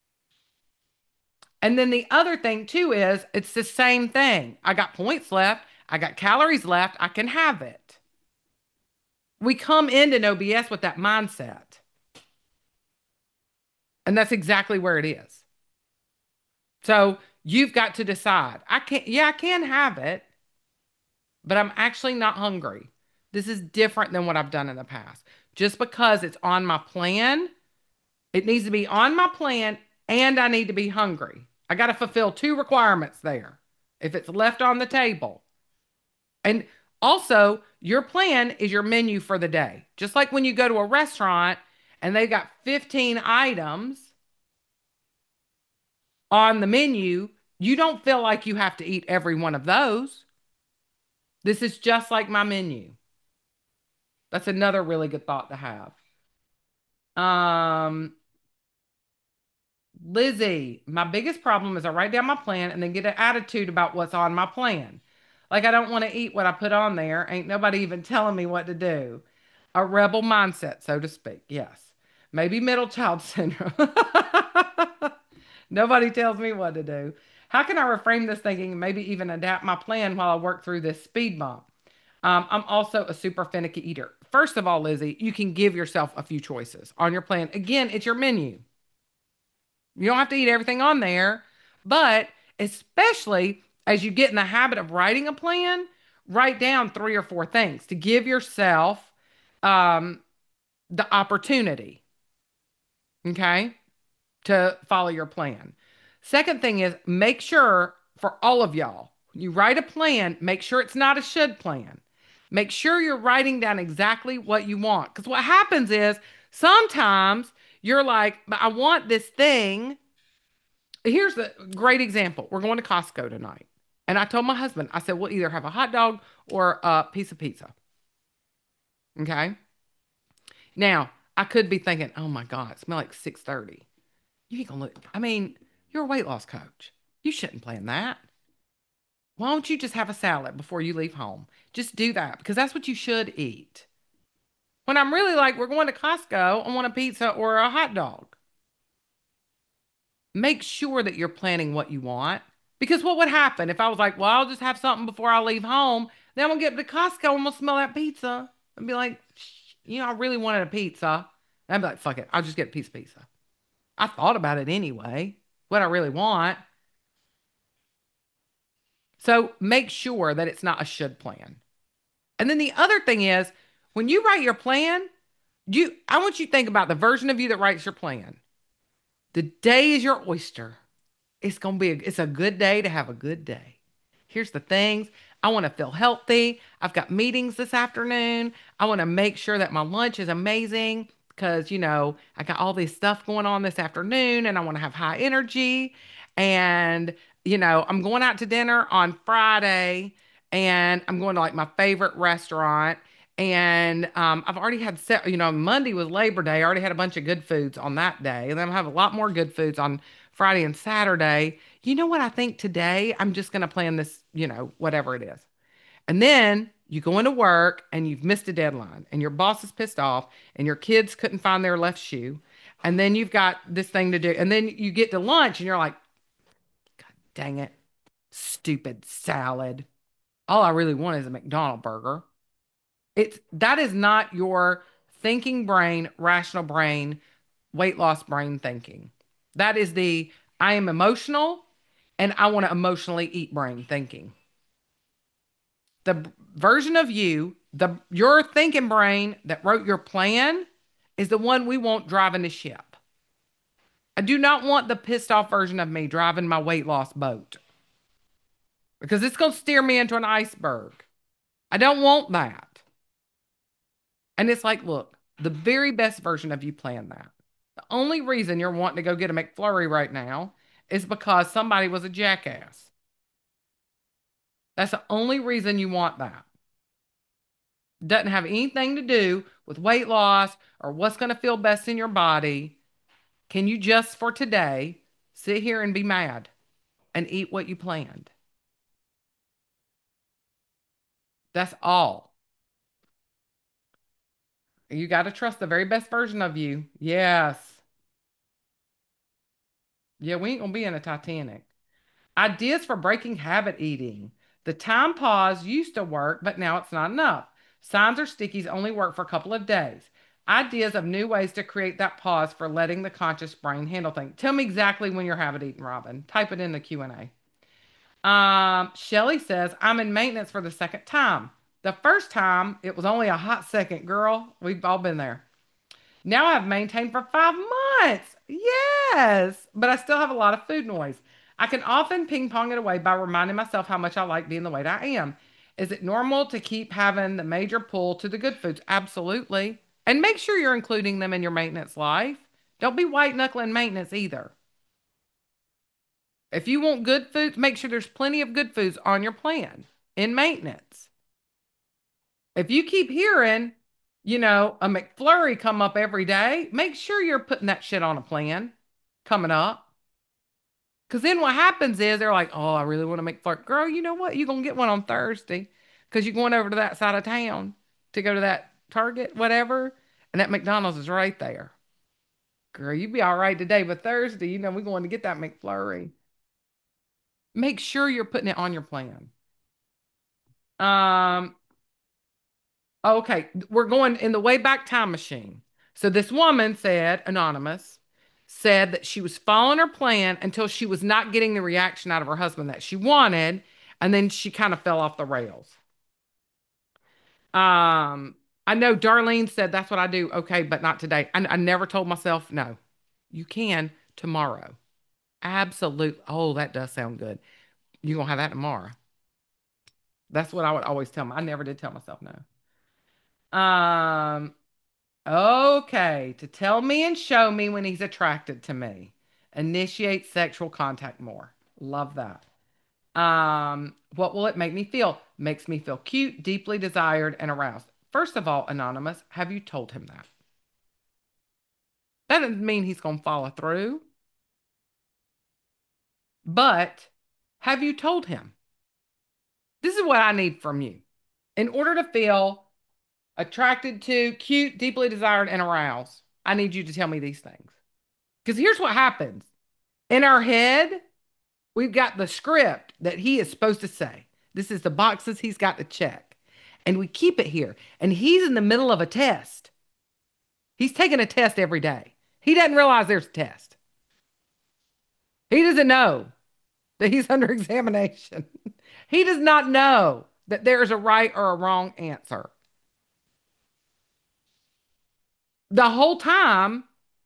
And then the other thing too is it's the same thing. I got points left, I got calories left, I can have it. We come into no B S with that mindset. And that's exactly where it is. So you've got to decide. I can't, yeah, I can have it, but I'm actually not hungry. This is different than what I've done in the past. Just because it's on my plan, it needs to be on my plan and I need to be hungry. I got to fulfill two requirements there if it's left on the table. And also, your plan is your menu for the day. Just like when you go to a restaurant and they've got fifteen items on the menu, you don't feel like you have to eat every one of those. This is just like my menu. That's another really good thought to have. Um, Lizzie, my biggest problem is I write down my plan and then get an attitude about what's on my plan. Like I don't want to eat what I put on there. Ain't nobody even telling me what to do. A rebel mindset, so to speak. Yes. Maybe middle child syndrome. Nobody tells me what to do. How can I reframe this thinking and maybe even adapt my plan while I work through this speed bump? Um, I'm also a super finicky eater. First of all, Lizzie, you can give yourself a few choices on your plan. Again, it's your menu. You don't have to eat everything on there, but especially as you get in the habit of writing a plan, write down three or four things to give yourself um, the opportunity, okay, to follow your plan. Second thing is make sure for all of y'all, when you write a plan, make sure it's not a should plan. Make sure you're writing down exactly what you want. Because what happens is sometimes You're like, but I want this thing. Here's a great example. We're going to Costco tonight. And I told my husband, I said, we'll either have a hot dog or a piece of pizza. Okay. Now, I could be thinking, oh my God, it smells like six thirty. You ain't gonna look. I mean, you're a weight loss coach. You shouldn't plan that. Why don't you just have a salad before you leave home? Just do that because that's what you should eat. When I'm really like, we're going to Costco, I want a pizza or a hot dog. Make sure that you're planning what you want. Because what would happen if I was like, well, I'll just have something before I leave home. Then I'm gonna get to Costco and I'm gonna smell that pizza and be like, you know, I really wanted a pizza. And I'd be like, fuck it, I'll just get a piece of pizza. I thought about it anyway, what I really want. So make sure that it's not a should plan. And then the other thing is, when you write your plan, you I want you to think about the version of you that writes your plan. The day is your oyster. It's gonna be a, it's a good day to have a good day. Here's the things. I want to feel healthy. I've got meetings this afternoon. I want to make sure that my lunch is amazing because, you know, I got all this stuff going on this afternoon and I want to have high energy. And, you know, I'm going out to dinner on Friday and I'm going to like my favorite restaurant. And um, I've already had, set, you know, Monday was Labor Day. I already had a bunch of good foods on that day. And then I'll have a lot more good foods on Friday and Saturday. You know what I think today? I'm just going to plan this, you know, whatever it is. And then you go into work and you've missed a deadline and your boss is pissed off and your kids couldn't find their left shoe. And then you've got this thing to do. And then you get to lunch and you're like, dang it, stupid salad. All I really want is a McDonald's burger. It's that is not your thinking brain, rational brain, weight loss brain thinking. That is the I am emotional and I want to emotionally eat brain thinking. The version of you, the your thinking brain that wrote your plan is the one we want driving the ship. I do not want the pissed off version of me driving my weight loss boat because it's going to steer me into an iceberg. I don't want that. And it's like, look, the very best version of you planned that. The only reason you're wanting to go get a McFlurry right now is because somebody was a jackass. That's the only reason you want that. Doesn't have anything to do with weight loss or what's going to feel best in your body. Can you just for today sit here and be mad and eat what you planned? That's all. You got to trust the very best version of you. Yes. Yeah, we ain't going to be in a Titanic. Ideas for breaking habit eating. The time pause used to work, but now it's not enough. Signs or stickies only work for a couple of days. Ideas of new ways to create that pause for letting the conscious brain handle things. Tell me exactly when you're habit eating, Robin. Type it in the Q and A. Um, Shelly says, I'm in maintenance for the second time. The first time, it was only a hot second, girl. We've all been there. Now I've maintained for five months. Yes, but I still have a lot of food noise. I can often ping pong it away by reminding myself how much I like being the weight I am. Is it normal to keep having the major pull to the good foods? Absolutely. And make sure you're including them in your maintenance life. Don't be white knuckling maintenance either. If you want good foods, make sure there's plenty of good foods on your plan in maintenance. If you keep hearing, you know, a McFlurry come up every day, make sure you're putting that shit on a plan coming up. Because then what happens is they're like, oh, I really want to McFlurry. Girl, you know what? You're going to get one on Thursday because you're going over to that side of town to go to that Target, whatever. And that McDonald's is right there. Girl, you be all right today, but Thursday, you know, we're going to get that McFlurry. Make sure you're putting it on your plan. Um, Okay, we're going in the way back time machine. So this woman said, anonymous, said that she was following her plan until she was not getting the reaction out of her husband that she wanted, and then she kind of fell off the rails. Um, I know Darlene said that's what I do. Okay, but not today. I, I never told myself no. You can tomorrow. Absolutely. Oh, that does sound good. You're gonna have that tomorrow. That's what I would always tell me. I never did tell myself no. Um, Okay, to tell me and show me when he's attracted to me. Initiate sexual contact more. Love that. Um, what will it make me feel? Makes me feel cute, deeply desired, and aroused. First of all, Anonymous, have you told him that? That doesn't mean he's going to follow through, but have you told him? This is what I need from you. In order to feel attracted to, cute, deeply desired, and aroused, I need you to tell me these things. Because here's what happens in our head, we've got the script that he is supposed to say. This is the boxes he's got to check. And we keep it here. And he's in the middle of a test. He's taking a test every day. He doesn't realize there's a test. He doesn't know that he's under examination. He does not know that there's a right or a wrong answer. The whole time,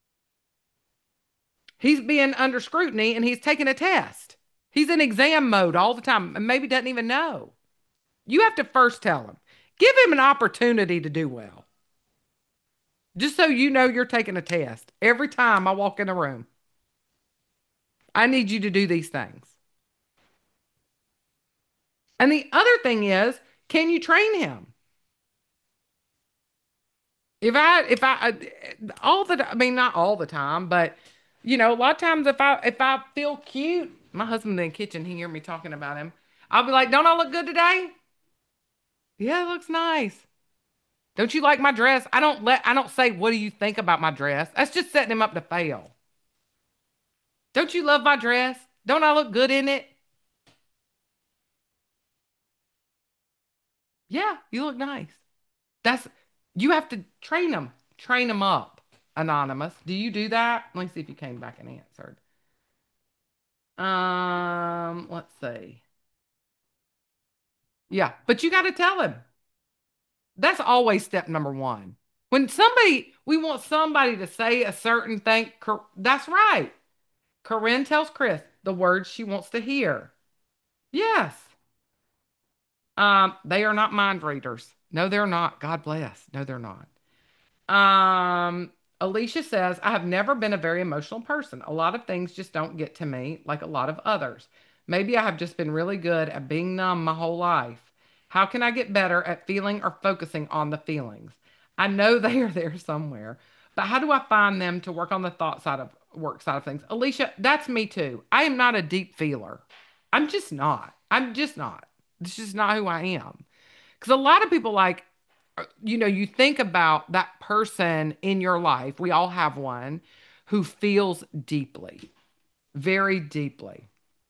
he's being under scrutiny and he's taking a test. He's in exam mode all the time and maybe doesn't even know. You have to first tell him, give him an opportunity to do well. Just so you know you're taking a test. Every time I walk in a room, I need you to do these things. And the other thing is, can you train him? If I, if I, uh, all the, I mean, not all the time, but you know, a lot of times if I, if I feel cute, my husband in the kitchen, he hear me talking about him. I'll be like, don't I look good today? Yeah, it looks nice. Don't you like my dress? I don't let, I don't say, what do you think about my dress? That's just setting him up to fail. Don't you love my dress? Don't I look good in it? Yeah, you look nice. That's, you have to train them, train them up. Anonymous. Do you do that? Let me see if you came back and answered. Um, let's see. Yeah, but you got to tell him. That's always step number one. When somebody, we want somebody to say a certain thing. That's right. Corinne tells Chris the words she wants to hear. Yes. Um, they are not mind readers. No, they're not. God bless. No, they're not. Um, Alicia says, I have never been a very emotional person. A lot of things just don't get to me like a lot of others. Maybe I have just been really good at being numb my whole life. How can I get better at feeling or focusing on the feelings? I know they are there somewhere, but how do I find them to work on the thought side of work side of things? Alicia, that's me too. I am not a deep feeler. I'm just not. I'm just not. This is not who I am. Because a lot of people like, uh, you know, you think about that person in your life, we all have one who feels deeply, very deeply.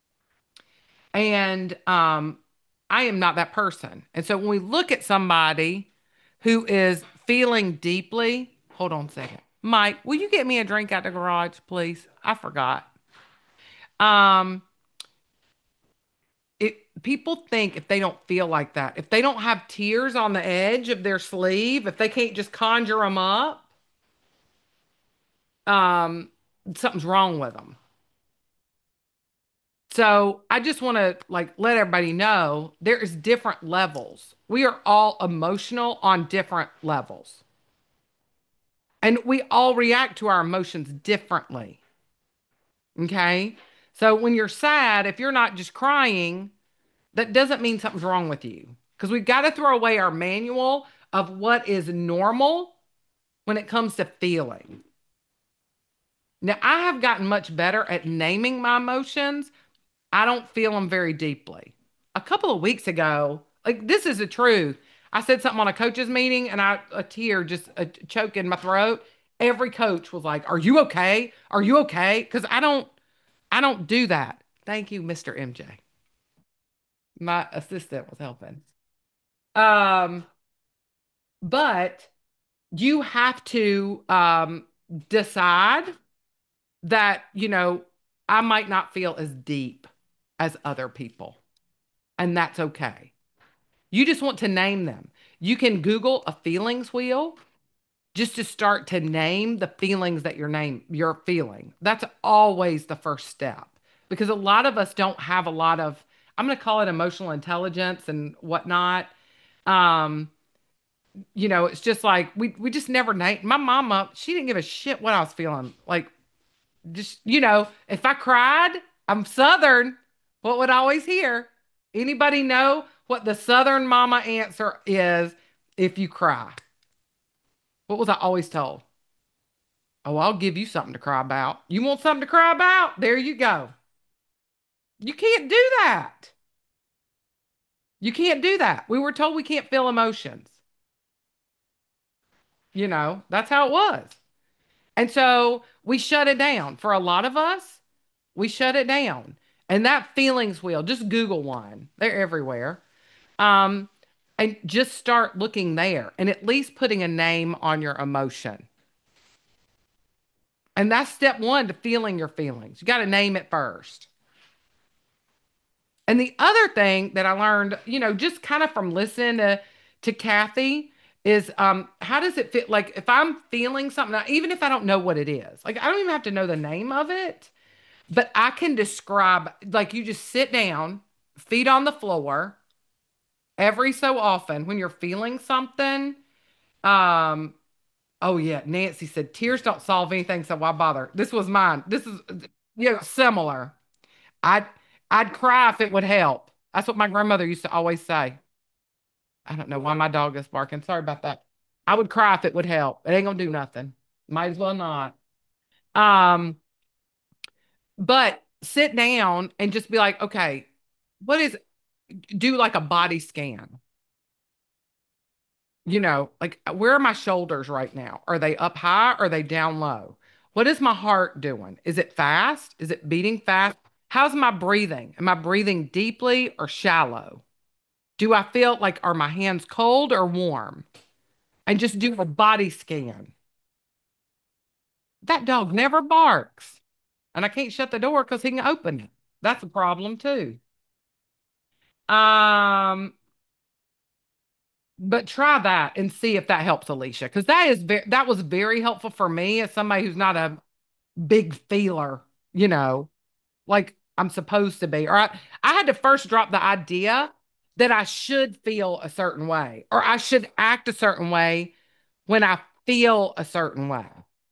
And um, I am not that person. And so when we look at somebody who is feeling deeply, hold on a second. Mike, will you get me a drink out the garage, please? I forgot. Um, it people think if they don't feel like that, if they don't have tears on the edge of their sleeve, if they can't just conjure them up, um, something's wrong with them. So I just want to like let everybody know there is different levels. We are all emotional on different levels. And we all react to our emotions differently. Okay? So when you're sad, if you're not just crying, that doesn't mean something's wrong with you. Because we've got to throw away our manual of what is normal when it comes to feeling. Now, I have gotten much better at naming my emotions. I don't feel them very deeply. A couple of weeks ago, like this is the truth. I said something on a coaches meeting and I a tear just a choke in my throat. Every coach was like, "Are you okay? Are you okay?" Because I don't I don't do that. Thank you, mister M J. My assistant was helping. Um, but you have to um decide that, you know, I might not feel as deep as other people, and that's okay. You just want to name them. You can Google a feelings wheel just to start to name the feelings that you're name you're feeling. That's always the first step because a lot of us don't have a lot of, I'm going to call it emotional intelligence and whatnot. Um, You know, it's just like we we just never name my mama, she didn't give a shit what I was feeling. Like just, you know, if I cried, I'm Southern. What would I always hear? Anybody know what the Southern mama answer is if you cry? What was I always told? Oh, I'll give you something to cry about. You want something to cry about? There you go. You can't do that. You can't do that. We were told we can't feel emotions. You know, that's how it was. And so we shut it down. For a lot of us, we shut it down. And that feelings wheel, just Google one. They're everywhere. Um, and just start looking there and at least putting a name on your emotion. And that's step one to feeling your feelings. You got to name it first. And the other thing that I learned, you know, just kind of from listening to, to Kathy is um, how does it fit? Like if I'm feeling something, now, even if I don't know what it is, like I don't even have to know the name of it, but I can describe, like you just sit down, feet on the floor every so often when you're feeling something. Um, oh yeah, Nancy said tears don't solve anything, so why bother? This was mine. This is, you know, similar. I'd I'd cry if it would help. That's what my grandmother used to always say. I don't know why my dog is barking. Sorry about that. I would cry if it would help. It ain't gonna do nothing. Might as well not. Um, but sit down and just be like, okay, what is, do like a body scan. You know, like where are my shoulders right now? Are they up high? Or are they down low? What is my heart doing? Is it fast? Is it beating fast? How's my breathing? Am I breathing deeply or shallow? Do I feel like, are my hands cold or warm? And just do a body scan. That dog never barks. And I can't shut the door because he can open it. That's a problem too. Um, but try that and see if that helps, Alicia, because that is very that was very helpful for me as somebody who's not a big feeler, you know, like I'm supposed to be. Or I, I had to first drop the idea that I should feel a certain way or I should act a certain way when I feel a certain way.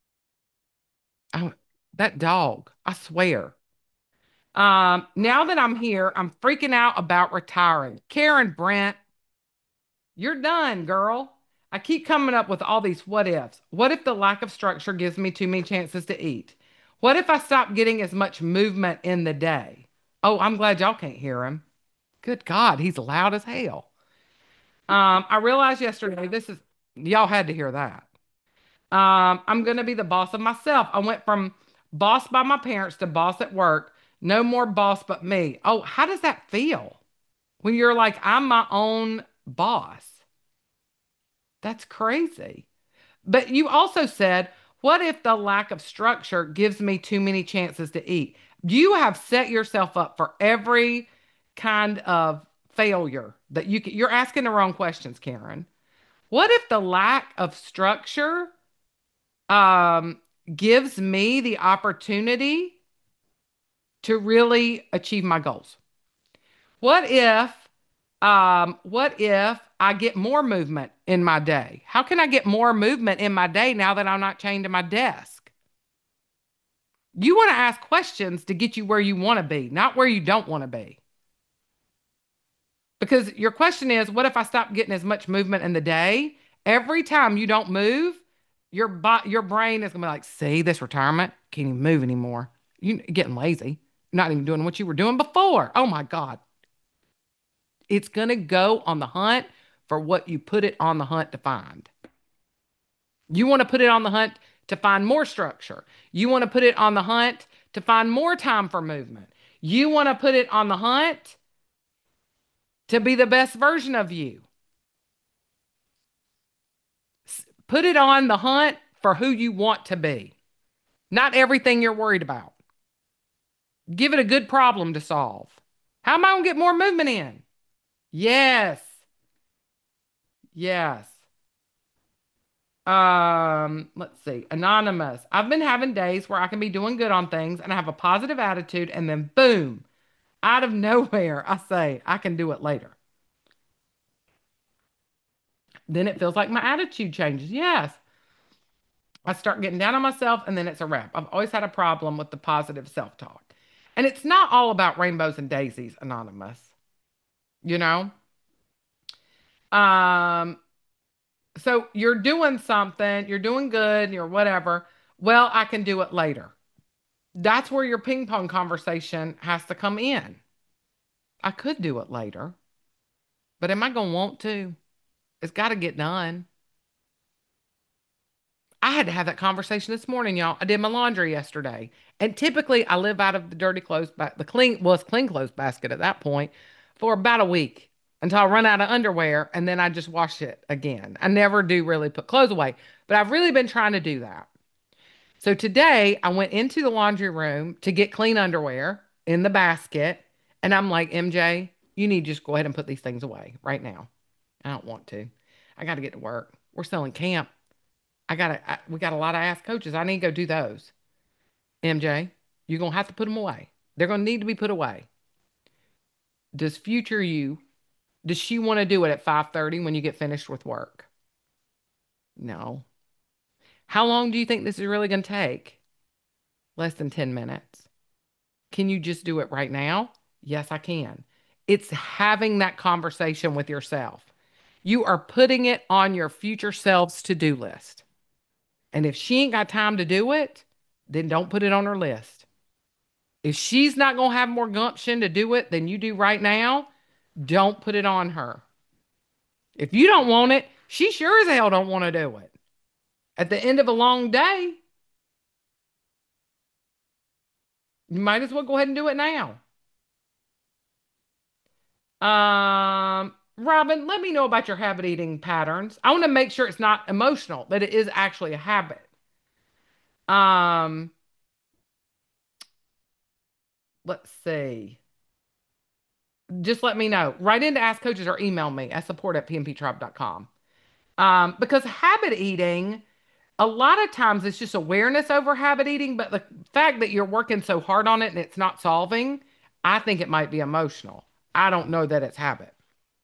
I, that dog, I swear. Um, now that I'm here, I'm freaking out about retiring. Karen Brent, you're done, girl. I keep coming up with all these what ifs. What if the lack of structure gives me too many chances to eat? What if I stop getting as much movement in the day? Oh, I'm glad y'all can't hear him. Good God, he's loud as hell. Um, I realized yesterday this is y'all had to hear that. Um, I'm gonna be the boss of myself. I went from boss by my parents to boss at work. No more boss but me. Oh, how does that feel when you're like, I'm my own boss? That's crazy. But you also said, what if the lack of structure gives me too many chances to eat? You have set yourself up for every kind of failure that you can, you're asking the wrong questions, Karen. What if the lack of structure um, gives me the opportunity to really achieve my goals? What if um, what if I get more movement in my day? How can I get more movement in my day now that I'm not chained to my desk? You want to ask questions to get you where you want to be, not where you don't want to be. Because your question is, what if I stop getting as much movement in the day? Every time you don't move, your bo- your brain is gonna be like, see, this retirement can't even move anymore. You are getting lazy, not even doing what you were doing before. Oh my God. It's gonna go on the hunt for what you put it on the hunt to find. You want to put it on the hunt to find more structure. You want to put it on the hunt to find more time for movement. You want to put it on the hunt to be the best version of you. Put it on the hunt for who you want to be, not everything you're worried about. Give it a good problem to solve. How am I going to get more movement in? Yes. Yes. Um, let's see. Anonymous. I've been having days where I can be doing good on things and I have a positive attitude, and then boom, out of nowhere, I say, I can do it later. Then it feels like my attitude changes. Yes. I start getting down on myself and then it's a wrap. I've always had a problem with the positive self talk. And it's not all about rainbows and daisies, Anonymous, you know? Um, so you're doing something, you're doing good, you're whatever. Well, I can do it later. That's where your ping pong conversation has to come in. I could do it later, but am I going to want to? It's got to get done. I had to have that conversation this morning, y'all. I did my laundry yesterday. And typically I live out of the dirty clothes, ba- the clean, well, it's clean clothes basket at that point for about a week until I run out of underwear and then I just wash it again. I never do really put clothes away, but I've really been trying to do that. So today I went into the laundry room to get clean underwear in the basket. And I'm like, M J, you need to just go ahead and put these things away right now. I don't want to. I got to get to work. We're selling camp. I gotta, I, we got a lot of ass coaches. I need to go do those. M J, you're gonna have to put them away. They're gonna need to be put away. Does future you, does she want to do it at five thirty when you get finished with work? No. How long do you think this is really gonna take? Less than ten minutes. Can you just do it right now? Yes, I can. It's having that conversation with yourself. You are putting it on your future self's to-do list. And if she ain't got time to do it, then don't put it on her list. If she's not going to have more gumption to do it than you do right now, don't put it on her. If you don't want it, she sure as hell don't want to do it. At the end of a long day, you might as well go ahead and do it now. Um, Robin, let me know about your habit eating patterns. I want to make sure it's not emotional, that it is actually a habit. Um, let's see. Just let me know. Write into Ask Coaches or email me at support at p m p tribe dot com. Um, because habit eating, a lot of times it's just awareness over habit eating, but the fact that you're working so hard on it and it's not solving, I think it might be emotional. I don't know that it's habit.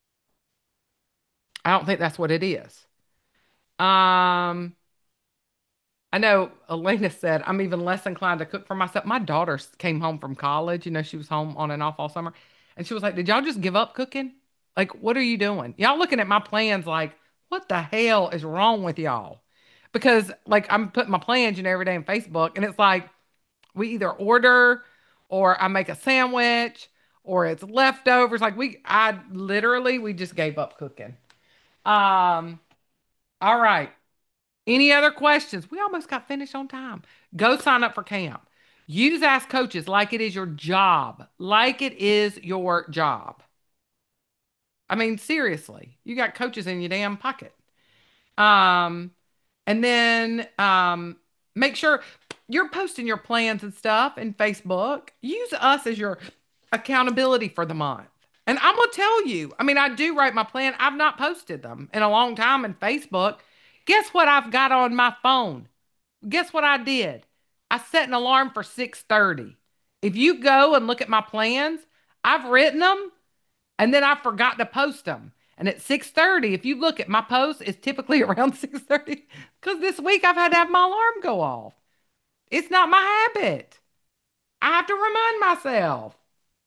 I don't think that's what it is. Um, I know Elena said I'm even less inclined to cook for myself. My daughter s- came home from college. You know, she was home on and off all summer. And she was like, did y'all just give up cooking? Like, what are you doing? Y'all looking at my plans like, what the hell is wrong with y'all? Because like I'm putting my plans, you know, every day on Facebook, and it's like we either order or I make a sandwich or it's leftovers. Like we I literally we just gave up cooking. Um, all right. Any other questions? We almost got finished on time. Go sign up for camp. Use Ask Coaches like it is your job, like it is your job. I mean, seriously, you got coaches in your damn pocket. Um, and then um, make sure you're posting your plans and stuff in Facebook. Use us as your accountability for the month. And I'm gonna tell you, I mean, I do write my plan. I've not posted them in a long time in Facebook. Guess what I've got on my phone? Guess what I did? I set an alarm for six thirty. If you go and look at my plans, I've written them and then I forgot to post them. And at six thirty, if you look at my post, it's typically around six thirty because this week I've had to have my alarm go off. It's not my habit. I have to remind myself.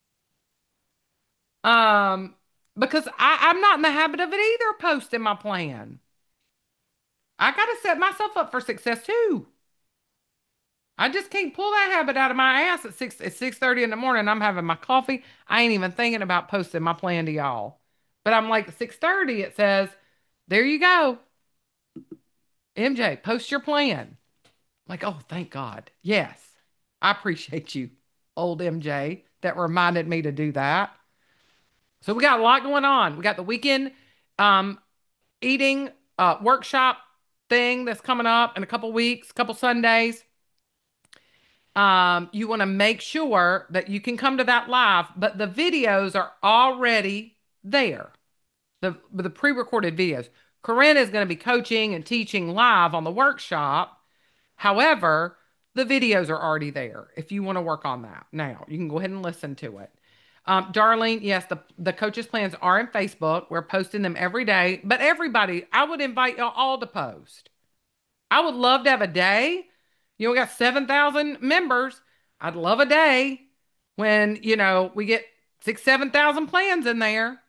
Um, because I, I'm not in the habit of it either, posting my plan. I got to set myself up for success too. I just can't pull that habit out of my ass at six at six thirty in the morning. I'm having my coffee. I ain't even thinking about posting my plan to y'all. But I'm like six thirty, it says, there you go. M J, post your plan. Like, oh, thank God. Yes. I appreciate you, old M J, that reminded me to do that. So we got a lot going on. We got the weekend um eating uh workshop thing that's coming up in a couple weeks, couple Sundays. Um, you want to make sure that you can come to that live, but the videos are already there. The the pre-recorded videos. Corinne is going to be coaching and teaching live on the workshop. However, the videos are already there if you want to work on that. Now, you can go ahead and listen to it. Um, Darlene, yes, the the coaches' plans are in Facebook. We're posting them every day. But everybody, I would invite y'all all to post. I would love to have a day. You know, we got seven thousand members. I'd love a day when, you know, we get six, seven thousand plans in there.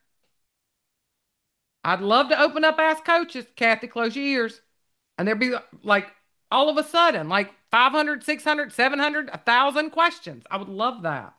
I'd love to open up Ask Coaches. Kathy, close your ears. And there'd be like all of a sudden, like five hundred, six hundred, seven hundred, a thousand questions. I would love that.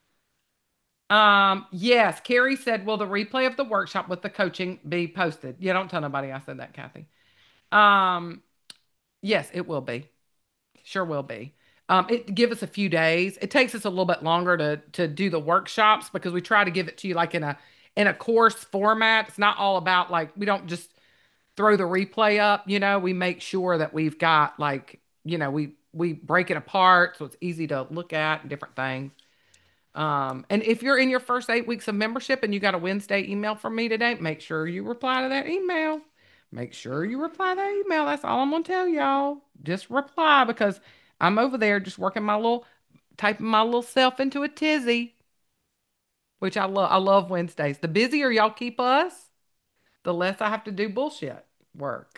Um, yes, Carrie said, will the replay of the workshop with the coaching be posted? Yeah, don't tell nobody I said that, Kathy. Um, yes, it will be. Sure will be. Um, it give us a few days. It takes us a little bit longer to to do the workshops because we try to give it to you like in a in a course format. It's not all about like we don't just throw the replay up, you know. We make sure that we've got like, you know, we we break it apart so it's easy to look at and different things. Um, and if you're in your first eight weeks of membership and you got a Wednesday email from me today, make sure you reply to that email. Make sure you reply to that email. That's all I'm gonna tell y'all. Just reply because I'm over there just working my little, typing my little self into a tizzy, which I love. I love Wednesdays. The busier y'all keep us, the less I have to do bullshit work.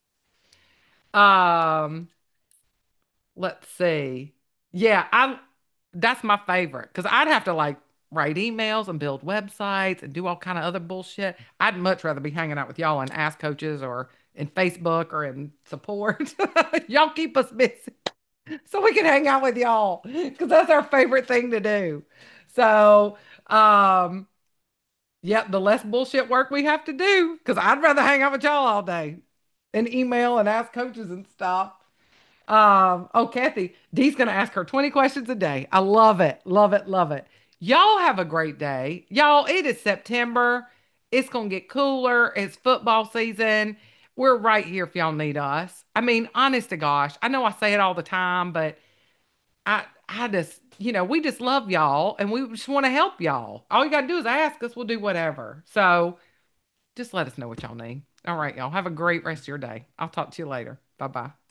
Um, let's see. Yeah, I that's my favorite because I'd have to like write emails and build websites and do all kind of other bullshit. I'd much rather be hanging out with y'all and Ask Coaches or in Facebook or in support. Y'all keep us busy so we can hang out with y'all because that's our favorite thing to do. So, um, yep, the less bullshit work we have to do because I'd rather hang out with y'all all day and email and ask coaches and stuff. Um, oh, Kathy, Dee's gonna ask her twenty questions a day. I love it, love it, love it. Y'all have a great day. Y'all, it is September. It's gonna get cooler. It's football season. We're right here if y'all need us. I mean, honest to gosh, I know I say it all the time, but I I just, you know, we just love y'all and we just want to help y'all. All you gotta do is ask us, we'll do whatever. So just let us know what y'all need. All right, y'all. Have a great rest of your day. I'll talk to you later. Bye bye.